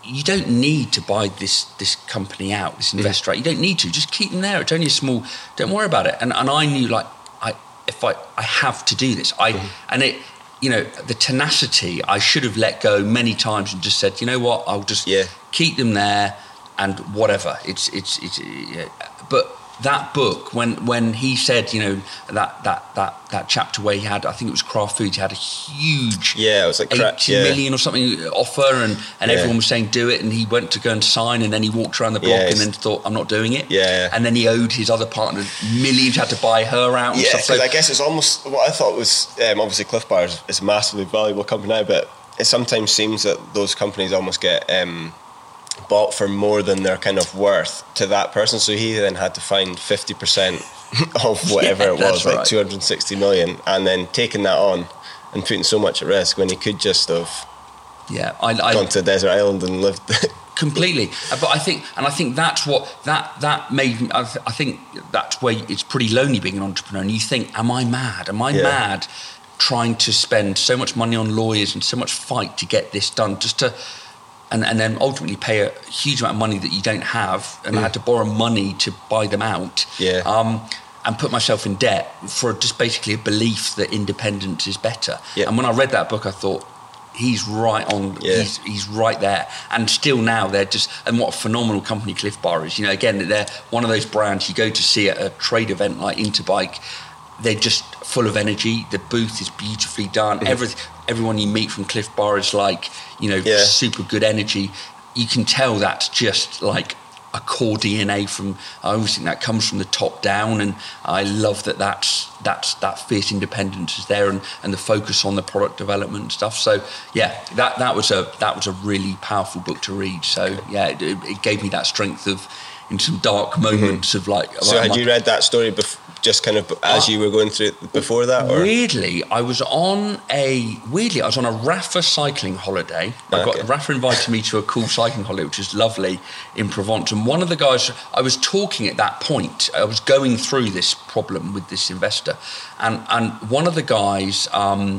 you don't need to buy this this company out, this investor out. You don't need to. Just keep them there. It's only a small. Don't worry about it. And and I knew like I if I I have to do this. I mm-hmm. and it. You know, the tenacity, I should have let go many times and just said, you know what, I'll just yeah. keep them there and whatever. It's, it's, it's, yeah. But that book, when when he said, you know, that that that that chapter where he had, I think it was Kraft Foods, he had a huge yeah, it was like crap, eighty yeah. million or something offer, and, and yeah. everyone was saying do it, and he went to go and sign, and then he walked around the block yeah, and then thought, I'm not doing it. Yeah. And then he owed his other partner millions, had to buy her out and yeah, stuff. So I guess it's almost what I thought was um, obviously Cliff Bar is, is a massively valuable company now, but it sometimes seems that those companies almost get um, bought for more than their kind of worth to that person. So he then had to find fifty percent of whatever yeah, it was, like right. two hundred sixty million, and then taking that on and putting so much at risk when he could just have yeah, I, I, gone to a desert island and lived completely. But I think, and I think that's what that that made me. I, th- I think that's where it's pretty lonely being an entrepreneur, and you think, am I mad? Am I yeah. mad trying to spend so much money on lawyers and so much fight to get this done, just to and, and then ultimately pay a huge amount of money that you don't have, and mm. I had to borrow money to buy them out, yeah. um, and put myself in debt for just basically a belief that independence is better. Yeah. And when I read that book, I thought, he's right on, yeah. he's, he's right there. And still now they're just, and what a phenomenal company Cliff Bar is. You know, again, they're one of those brands you go to see at a trade event like Interbike, they're just full of energy. The booth is beautifully done. Mm-hmm. Every, everyone you meet from Cliff Bar is like, you know, yeah. super good energy. You can tell that's just like a core D N A from, I always think that comes from the top down, and I love that that's, that's that fierce independence is there, and, and the focus on the product development and stuff. So yeah, that, that was a that was a really powerful book to read. So yeah, it, it gave me that strength of, in some dark moments mm-hmm. of like. So like had my, you read that story before, just kind of as uh, you were going through it before that? Or? Weirdly, I was on a weirdly I was on a R A F A cycling holiday. I got okay. R A F A invited me to a cool cycling holiday, which is lovely in Provence. And one of the guys I was talking at that point, I was going through this problem with this investor, and and one of the guys um,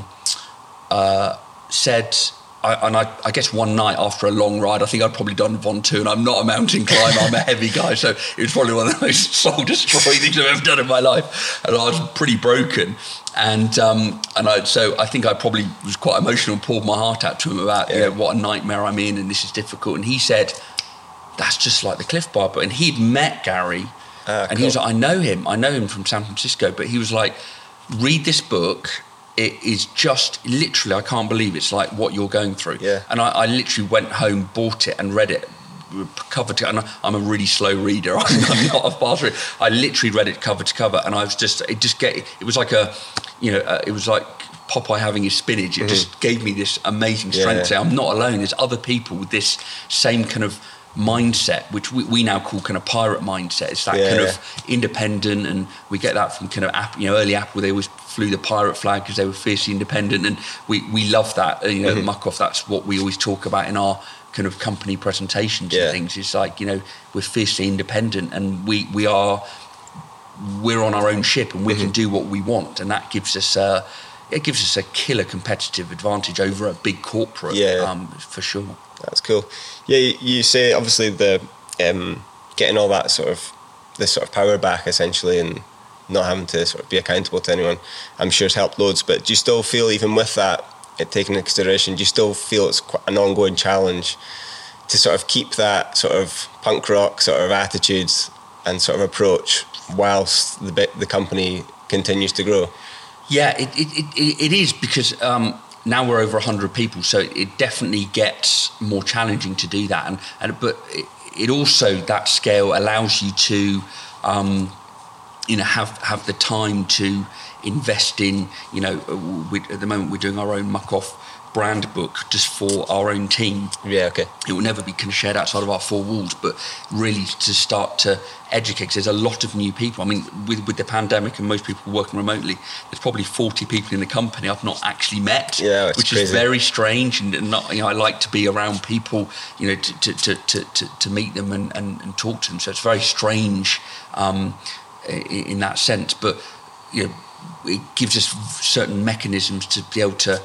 uh, said. I, and I, I guess one night after a long ride, I think I'd probably done Ventoux, and I'm not a mountain climber, I'm a heavy guy, so it was probably one of the most soul-destroying things I've ever done in my life. And I was pretty broken. And um, and I, so I think I probably was quite emotional and poured my heart out to him about yeah. you know, what a nightmare I'm in, and this is difficult. And he said, that's just like the Cliff Bar. But, and he'd met Gary, uh, and cool. he was like, I know him, I know him from San Francisco, but he was like, read this book. It is just literally, I can't believe it's like what you're going through. Yeah. And I, I literally went home, bought it and read it cover to cover. And I'm a really slow reader. I'm, I'm not a fast reader. I literally read it cover to cover, and I was just, it just get, it was like a, you know, uh, it was like Popeye having his spinach. It mm-hmm. just gave me this amazing strength yeah. to say, I'm not alone. There's other people with this same kind of mindset, which we, we now call kind of pirate mindset. It's that yeah, kind yeah. of independent, and we get that from kind of Apple, you know, early Apple, they always flew the pirate flag because they were fiercely independent, and we, we love that, you know, mm-hmm. Muck Off, that's what we always talk about in our kind of company presentations yeah. and things. It's like, you know, we're fiercely independent, and we, we are, we're on our own ship, and we mm-hmm. can do what we want, and that gives us a, it gives us a killer competitive advantage over a big corporate, yeah. um, for sure. That's cool. Yeah, you, you say obviously the um, getting all that sort of this sort of power back essentially, and not having to sort of be accountable to anyone, I'm sure has helped loads. But do you still feel, even with that, it taken into consideration, do you still feel it's quite an ongoing challenge to sort of keep that sort of punk rock sort of attitudes and sort of approach whilst the bit, the company continues to grow? Yeah, it it it, it is, because. Um, Now we're over one hundred people, so it definitely gets more challenging to do that. And, and but it, it also, that scale allows you to, um, you know, have have the time to invest in, you know, we, at the moment we're doing our own Muck Off brand book just for our own team. Yeah, okay. It will never be kind of shared outside of our four walls, but really to start to educate, because there's a lot of new people. I mean, with, with the pandemic and most people working remotely, there's probably forty people in the company I've not actually met, yeah, which crazy. is very strange. And not, you know, I like to be around people, you know, to to to to, to meet them and, and, and talk to them. So it's very strange um, in, in that sense. But you know, it gives us certain mechanisms to be able to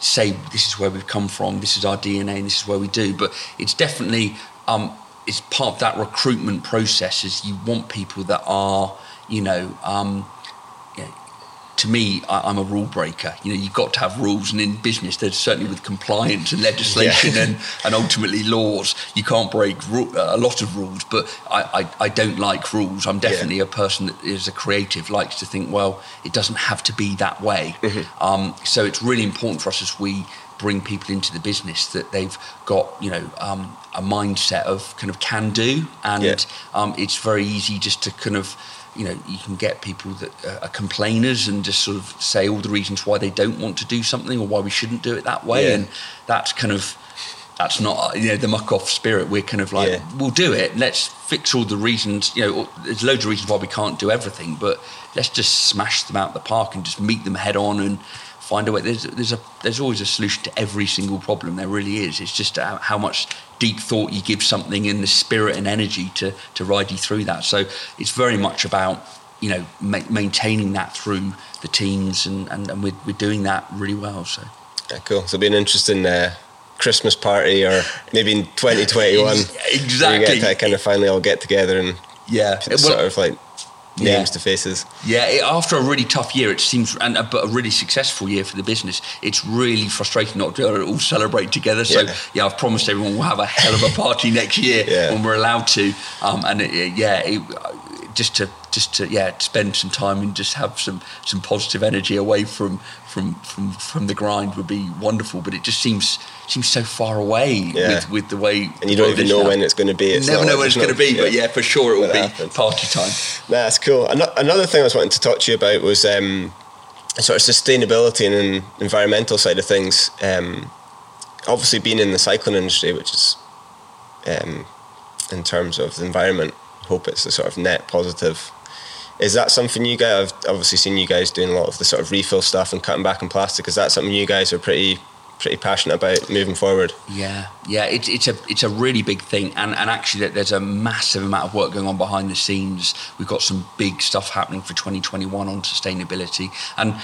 say this is where we've come from, this is our D N A, and this is where we do. But it's definitely um, it's part of that recruitment process. Is you want people that are, you know. Um, you know to me, I, I'm a rule breaker. You know, you've got to have rules, and in business, there's certainly with compliance and legislation yeah. and, and ultimately laws, you can't break ru- a lot of rules. But I, I, I don't like rules. I'm definitely yeah. a person that is a creative, likes to think, well, it doesn't have to be that way. Mm-hmm. Um, so it's really important for us as we bring people into the business that they've got, you know, um, a mindset of kind of can do, and yeah. um, it's very easy just to kind of. You know, you can get people that are complainers and just sort of say all the reasons why they don't want to do something or why we shouldn't do it that way. Yeah. And that's kind of, that's not, you know, the muck off spirit. We're kind of like, yeah. we'll do it. Let's fix all the reasons, you know, there's loads of reasons why we can't do everything, but let's just smash them out of the park and just meet them head on and find a way. There's, there's, a, there's always a solution to every single problem. There really is. It's just how much deep thought you give something and the spirit and energy to to ride you through that. So it's very much about, you know, ma- maintaining that through the teams, and, and, and we're, we're doing that really well. So yeah, cool. So it'll be an interesting uh, Christmas party, or maybe in twenty twenty-one. Exactly. We get to kind of finally all get together and yeah, well, sort of like names yeah. to faces. Yeah, it, after a really tough year, it seems, and a, but a really successful year for the business, it's really frustrating not to be able to all celebrate together. So yeah, yeah I've promised everyone we'll have a hell of a party next year yeah. when we're allowed to. Um, and it, yeah, it, just to just to yeah spend some time and just have some some positive energy away from from from from the grind would be wonderful. But it just seems seems so far away yeah. with, with the way. And you don't even know now. when it's going to be. It's Never know like when it's going to be, yeah. but yeah, for sure it will be happens. Party time. Nah, that's cool. Another thing I was wanting to talk to you about was um, sort of sustainability and environmental side of things. Um, obviously, being in the cycling industry, which is um, in terms of the environment, hope it's a sort of net positive. Is that something you guys? I've obviously seen you guys doing a lot of the sort of refill stuff and cutting back on plastic. Is that something you guys are pretty pretty passionate about moving forward? Yeah, yeah, it's it's a it's a really big thing, and and actually there's a massive amount of work going on behind the scenes. We've got some big stuff happening for twenty twenty-one on sustainability, and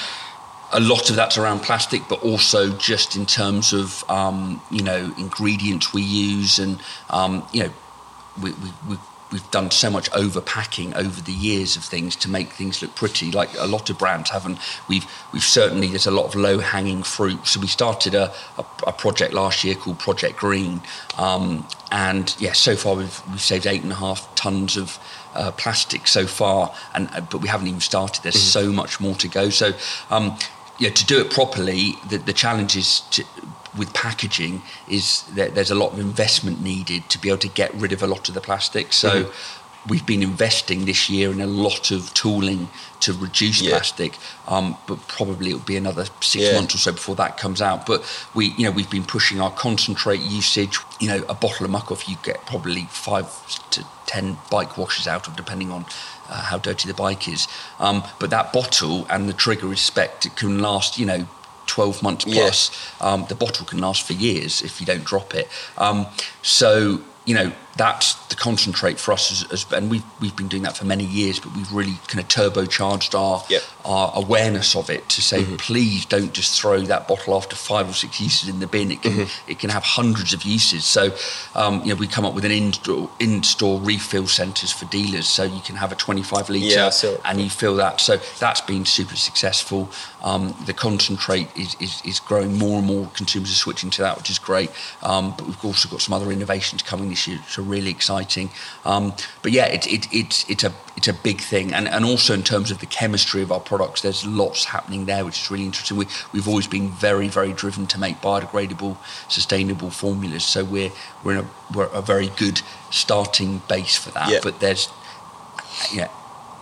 a lot of that's around plastic, but also just in terms of um, you know ingredients we use, and um, you know we we. we We've done so much overpacking over the years of things to make things look pretty, like a lot of brands haven't. We've we've certainly, there's a lot of low-hanging fruit. So we started a, a, a project last year called Project Green. Um, and yeah, so far we've, we've saved eight and a half tons of uh, plastic so far. And but we haven't even started. There's mm-hmm. so much more to go. So um, yeah, to do it properly, the, the challenge is to, with packaging is that there's a lot of investment needed to be able to get rid of a lot of the plastic. So mm-hmm. we've been investing this year in a lot of tooling to reduce yeah. plastic, um, but probably it'll be another six yeah. months or so before that comes out. But we, you know, we've been pushing our concentrate usage. You know, a bottle of muck off you get probably five to ten bike washes out of, depending on uh, how dirty the bike is. Um, but that bottle and the trigger is spec'd, it can last, you know, twelve months plus. Yeah. Um, the bottle can last for years if you don't drop it. Um, so, you know, that's the concentrate for us, as, as, and we've we've been doing that for many years, but we've really kind of turbocharged our yep. our awareness of it to say, mm-hmm. please don't just throw that bottle after five or six uses in the bin. It can mm-hmm. it can have hundreds of uses. So, um, you know, we come up with an in-store, in-store refill centres for dealers, so you can have a twenty-five litre yeah, so. and you fill that. So that's been super successful. Um, the concentrate is, is is growing more and more. Consumers are switching to that, which is great. Um, but we've also got some other innovations coming this year, so really exciting. Um, but yeah, it, it, it, it's a it's a big thing, and and also in terms of the chemistry of our products, there's lots happening there, which is really interesting. We we've always been very very driven to make biodegradable, sustainable formulas, so we're we're in a we're a very good starting base for that. Yeah. But there's yeah,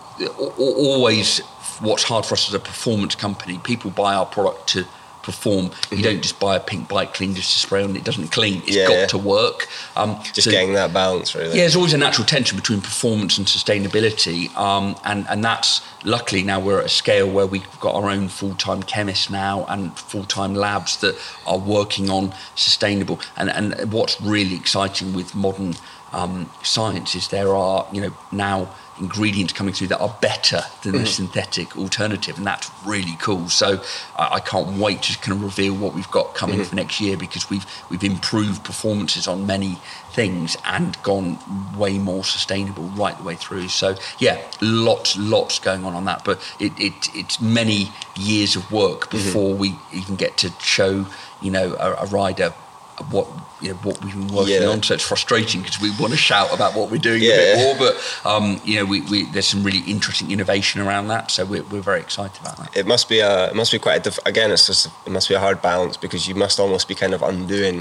always what's hard for us as a performance company. People buy our product to perform. Mm-hmm. You don't just buy a pink bike clean just to spray on it. It doesn't clean. It's yeah, got yeah. to work. Um, just so, getting that balance, really. Yeah, there's always a natural tension between performance and sustainability, um, and and that's luckily now we're at a scale where we've got our own full-time chemists now and full-time labs that are working on sustainable. And and what's really exciting with modern um, science is there are, you know, now ingredients coming through that are better than mm-hmm. the synthetic alternative, and that's really cool. So I, I can't wait to kind of reveal what we've got coming mm-hmm. for next year, because we've we've improved performances on many things and gone way more sustainable right the way through. So yeah, lots lots going on on that, but it, it it's many years of work before mm-hmm. we even get to show, you know, a, a rider what, you know, what we've been working yeah. on. So it's frustrating because we want to shout about what we're doing yeah. a bit more, but um, you know, we, we there's some really interesting innovation around that. So we're we're very excited about that. It must be a it must be quite a diff- again. It's just it must be a hard balance, because you must almost be kind of undoing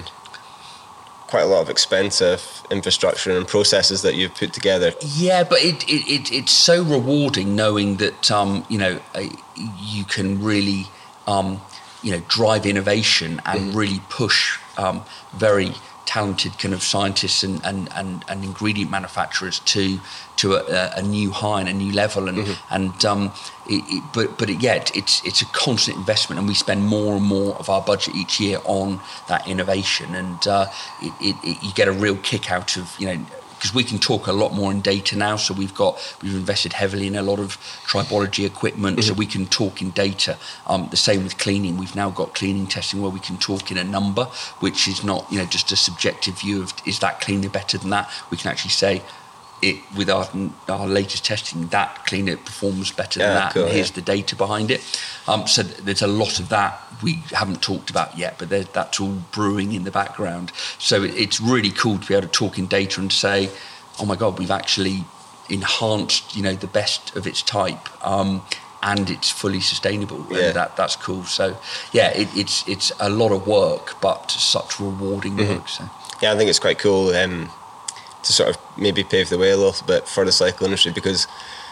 quite a lot of expensive infrastructure and processes that you've put together. Yeah, but it, it, it it's so rewarding knowing that um, you know uh, you can really um, you know drive innovation and mm-hmm. really push um, very talented kind of scientists and, and, and, and ingredient manufacturers to to a, a new high and a new level, and mm-hmm. and um, it, it, but but it, yeah, it's it's a constant investment, and we spend more and more of our budget each year on that innovation, and uh, it, it, it, you get a real kick out of, you know, because we can talk a lot more in data now. So we've got we've invested heavily in a lot of tribology equipment, mm-hmm. so we can talk in data. Um, the same with cleaning. We've now got cleaning testing where we can talk in a number, which is not, you know, just a subjective view of is that cleaner better than that. We can actually say it with our our latest testing, that cleaner performs better than yeah, that. Cool, and here's yeah. the data behind it. Um, so there's a lot of that we haven't talked about yet, but that's all brewing in the background. So it's really cool to be able to talk in data and say, oh my God, we've actually enhanced, you know, the best of its type, um, and it's fully sustainable. Yeah. And that that's cool. So yeah, it, it's it's a lot of work, but such rewarding mm-hmm. work. So yeah, I think it's quite cool um, to sort of maybe pave the way a little bit for the cycle industry, because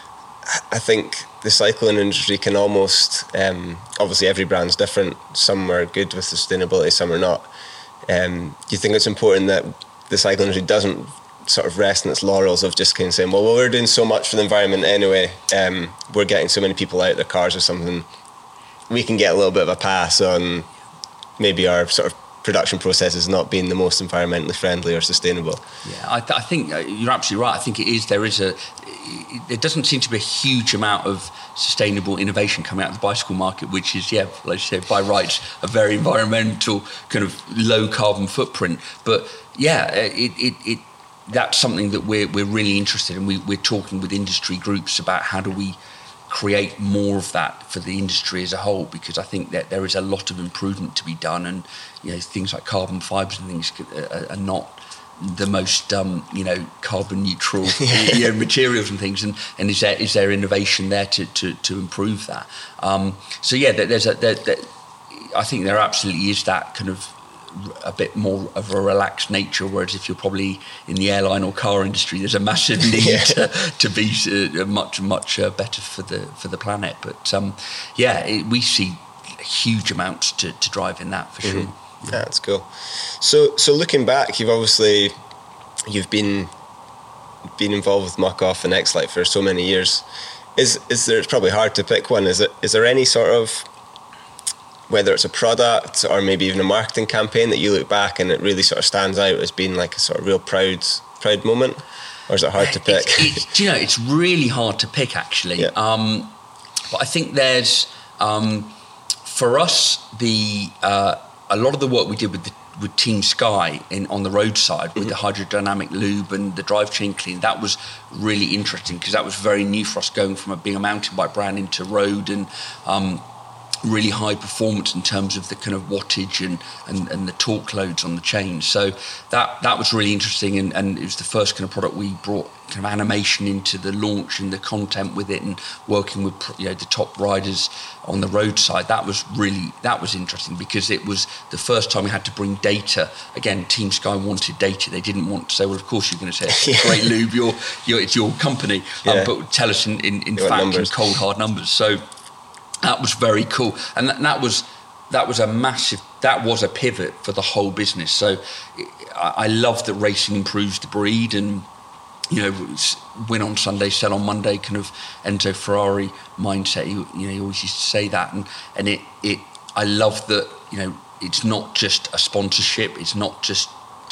I think the cycling industry can almost, um, obviously every brand's different. Some are good with sustainability, some are not. Um, do you think it's important that the cycling industry doesn't sort of rest in its laurels of just kind of saying, well, well we're doing so much for the environment anyway, um, we're getting so many people out of their cars or something, we can get a little bit of a pass on maybe our sort of production processes not being the most environmentally friendly or sustainable? Yeah, I, th- I think you're absolutely right. I think it is. There is a. There doesn't seem to be a huge amount of sustainable innovation coming out of the bicycle market, which is, yeah, like you said, by rights, a very environmental kind of low carbon footprint. But yeah, it it, it that's something that we're we're really interested in. We, we're talking with industry groups about how do we create more of that for the industry as a whole, because I think that there is a lot of improvement to be done, and you know, things like carbon fibres and things are, are not the most um, you know carbon neutral you know, materials and things, and, and is there is there innovation there to to, to improve that? Um, so yeah, there's a there, there, I think there absolutely is that kind of a bit more of a relaxed nature, whereas if you're probably in the airline or car industry, there's a massive need yeah. to, to be uh, much much uh, better for the for the planet. But um, yeah, it, we see huge amounts to, to drive in that for mm-hmm. sure. Yeah, that's cool. So so looking back, you've obviously you've been been involved with Muc-Off and X-Lite for so many years. Is is there? It's probably hard to pick one. Is it? Is there any sort of, whether it's a product or maybe even a marketing campaign that you look back and it really sort of stands out as being like a sort of real proud proud moment, or is it hard to pick? It's, it's, do you know, it's really hard to pick actually. Yeah. Um, but I think there's um, for us the uh, a lot of the work we did with the, with Team Sky in on the roadside with mm-hmm. the hydrodynamic lube and the drive chain clean, that was really interesting because that was very new for us, going from a, being a mountain bike brand into road and. Um, really high performance in terms of the kind of wattage and, and, and the torque loads on the chain. So that that was really interesting, and, and it was the first kind of product we brought kind of animation into the launch and the content with it, and working with, you know, the top riders on the roadside. That was really, that was interesting because it was the first time we had to bring data. Again, Team Sky wanted data. They didn't want to say, well, of course you're going to say it's yeah. great lube, you're, you're, it's your company, um, yeah. but tell us in, in, in fact in cold hard numbers. So that was very cool, and that, that was that was a massive. That was a pivot for the whole business. So I, I love that racing improves the breed, and you know, win on Sunday, sell on Monday, kind of Enzo Ferrari mindset. He, you know, he always used to say that, and and it it. I love that. You know, it's not just a sponsorship. It's not just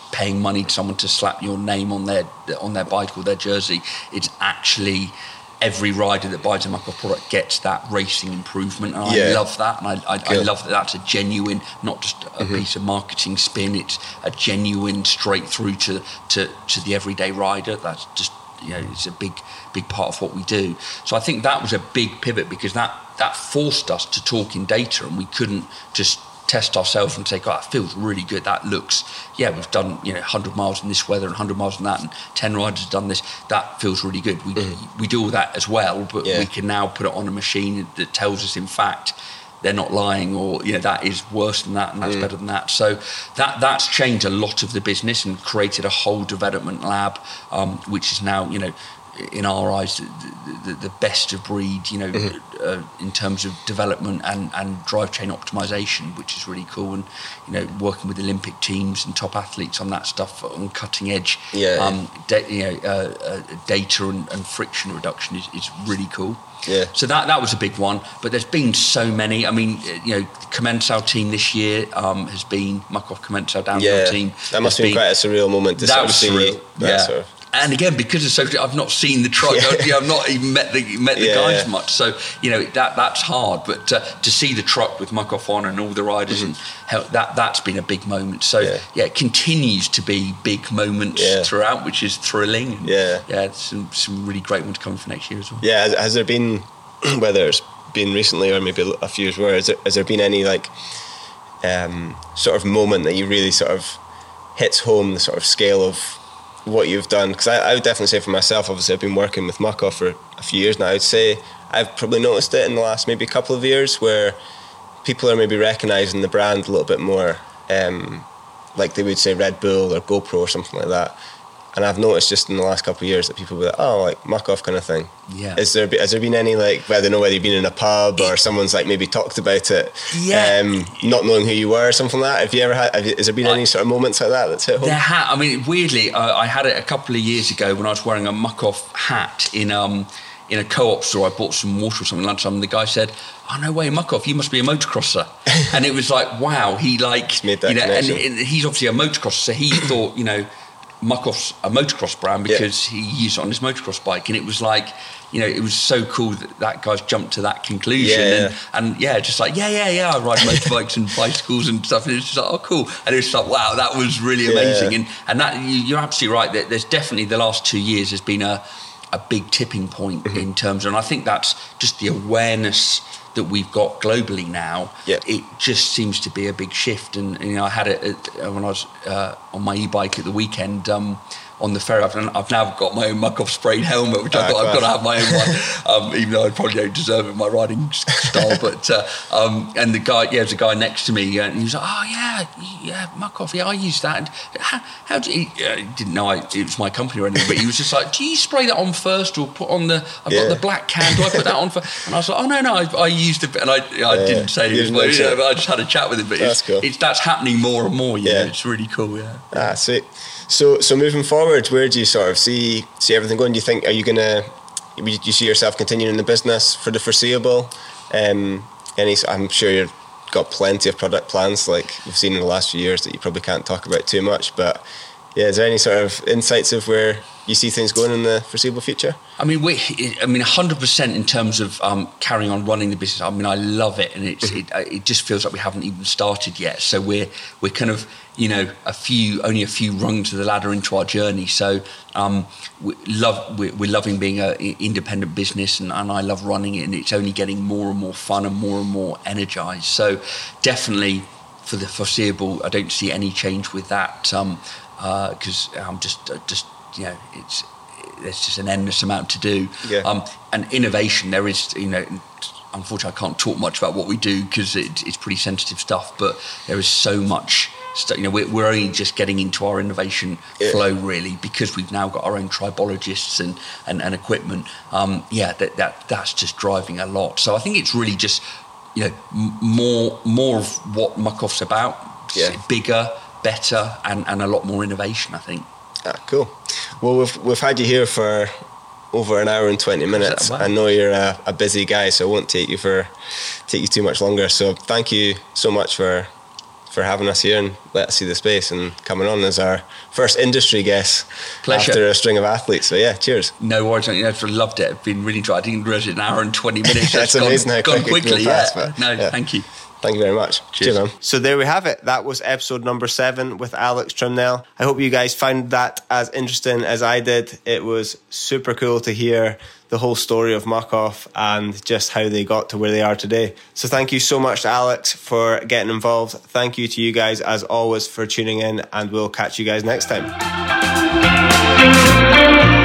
paying money to someone to slap your name on their on their bike or their jersey. It's actually every rider that buys a Muc-Off product gets that racing improvement, and yeah. I love that, and I, I, I love that that's a genuine, not just a mm-hmm. piece of marketing spin. It's a genuine straight through to to, to the everyday rider. That's just, you know, it's a big big part of what we do. So I think that was a big pivot, because that that forced us to talk in data, and we couldn't just test ourselves and say, God, that feels really good. That looks, yeah, we've done, you know, one hundred miles in this weather and one hundred miles in that, and ten riders have done this. That feels really good. We mm. we do all that as well, but yeah. we can now put it on a machine that tells us, in fact, they're not lying, or, you know, that is worse than that and that's mm. better than that. So that that's changed a lot of the business and created a whole development lab, um, which is now, you know, in our eyes, the, the, the best of breed, you know, mm-hmm. uh, in terms of development and, and drive chain optimization, which is really cool. And, you know, working with Olympic teams and top athletes on that stuff, on cutting edge, yeah, um, da- you know, uh, uh, data and, and friction reduction is, is really cool. Yeah. So that that was a big one. But there's been so many. I mean, you know, the Commencal team this year um, has been Muc-Off Commencal downhill yeah. team. That must have been, been quite a surreal moment to that sort was of see surreal. that yeah. sort of. And again, because of social, I've not seen the truck. Yeah. I've not even met the met the yeah, guys yeah. much. So, you know, that that's hard. But uh, to see the truck with Muc-Off on and all the riders, mm-hmm. and how, that that's been a big moment. So yeah, yeah it continues to be big moments yeah. throughout, which is thrilling. And, yeah, yeah, some some really great ones coming for next year as well. Yeah, has, has there been, whether it's been recently or maybe a few years where, has there, has there been any like um, sort of moment that you really sort of hits home the sort of scale of what you've done? Because I, I would definitely say for myself, obviously I've been working with Muc-Off for a few years now. I would say I've probably noticed it in the last maybe couple of years, where people are maybe recognising the brand a little bit more, um, like they would say Red Bull or GoPro or something like that. And I've noticed just in the last couple of years that people will be like, oh, like Muc-Off kind of thing. Yeah. Is there has there been any, like, I don't know whether you've been in a pub or someone's like maybe talked about it, yeah. um, not knowing who you were or something like that? Have you ever had? Have you, has there been I, any sort of moments like that that's hit home? There ha- I mean, weirdly, uh, I had it a couple of years ago when I was wearing a Muc-Off hat in um in a co-op store. I bought some water or something lunchtime, and the guy said, "Oh, no way, Muc-Off, you must be a motocrosser." And it was like, wow, he like, made that you know, connection. and, and he's obviously a motocrosser, so he thought, you know, Muc-Off's a motocross brand because yeah. he used it on his motocross bike, and it was like, you know, it was so cool that that guy's jumped to that conclusion, yeah. and, and yeah, just like yeah, yeah, yeah, I ride motorbikes and bicycles and stuff, and it's just like, oh, cool, and it was like, wow, that was really amazing, yeah. and and that you, you're absolutely right. That there's definitely the last two years has been a a big tipping point mm-hmm. in terms of, and I think that's just the awareness that we've got globally now. Yeah. It just seems to be a big shift, and you know, I had it at, when I was uh, on my e-bike at the weekend. Um, on the ferry, I've, I've now got my own Muc-Off sprayed helmet, which ah, I thought I've got to have my own one, um, even though I probably don't deserve it in my riding style. But uh, um, and the guy, yeah, there's a guy next to me, and he was like, "Oh yeah, yeah, Muc-Off, yeah, I use that." And how, how do you? Uh, he didn't know I, it was my company or anything, but he was just like, "Do you spray that on first, or put on the? I've yeah. got the black can. Do I put that on first?" And I was like, "Oh no, no, I, I used it," and I, I yeah, didn't say it, but, you know, but I just had a chat with him. But that's it's, cool. it's that's happening more and more. You yeah, know, it's really cool. Yeah. Ah, sweet. So, so moving forward, where do you sort of see see everything going? Do you think, are you gonna, do you see yourself continuing in the business for the foreseeable? Um, any, I'm sure you've got plenty of product plans, like we've seen in the last few years, that you probably can't talk about too much. But yeah, is there any sort of insights of where you see things going in the foreseeable future? I mean, we, I mean, one hundred percent in terms of um, carrying on running the business. I mean, I love it, and it's, it, it just feels like we haven't even started yet. So we're we're kind of, you know, a few only a few rungs of the ladder into our journey. So um, we love we're, we're loving being an independent business, and, and I love running it, and it's only getting more and more fun and more and more energized. So definitely for the foreseeable, I don't see any change with that, um, uh, because I'm just uh, just. You know, it's there's just an endless amount to do. Yeah. Um, and innovation, there is, you know, unfortunately I can't talk much about what we do because it, it's pretty sensitive stuff, but there is so much stuff. You know, we're, we're only just getting into our innovation yeah. flow, really, because we've now got our own tribologists and, and, and equipment. Um, yeah, that, that that's just driving a lot. So I think it's really just, you know, m- more more of what Muc-Off's about, yeah. bigger, better, and, and a lot more innovation, I think. Ah, cool. Well, we've we've had you here for over an hour and twenty minutes. Wow. I know you're a, a busy guy, so I won't take you for take you too much longer. So thank you so much for for having us here and let us see the space and coming on as our first industry guest. Pleasure. After a string of athletes. So yeah, cheers. No worries. You know, I've loved it. I've been really enjoyed. I didn't realize it an hour and twenty minutes. That's gone, amazing how gone quick quickly. Past, yeah. but, no, yeah. thank you. Thank you very much. Cheers. Cheers, man. So there we have it. That was episode number seven with Alex Trimnell. I hope you guys found that as interesting as I did. It was super cool to hear the whole story of Muc-Off and just how they got to where they are today. So thank you so much to Alex for getting involved. Thank you to you guys as always for tuning in, and we'll catch you guys next time.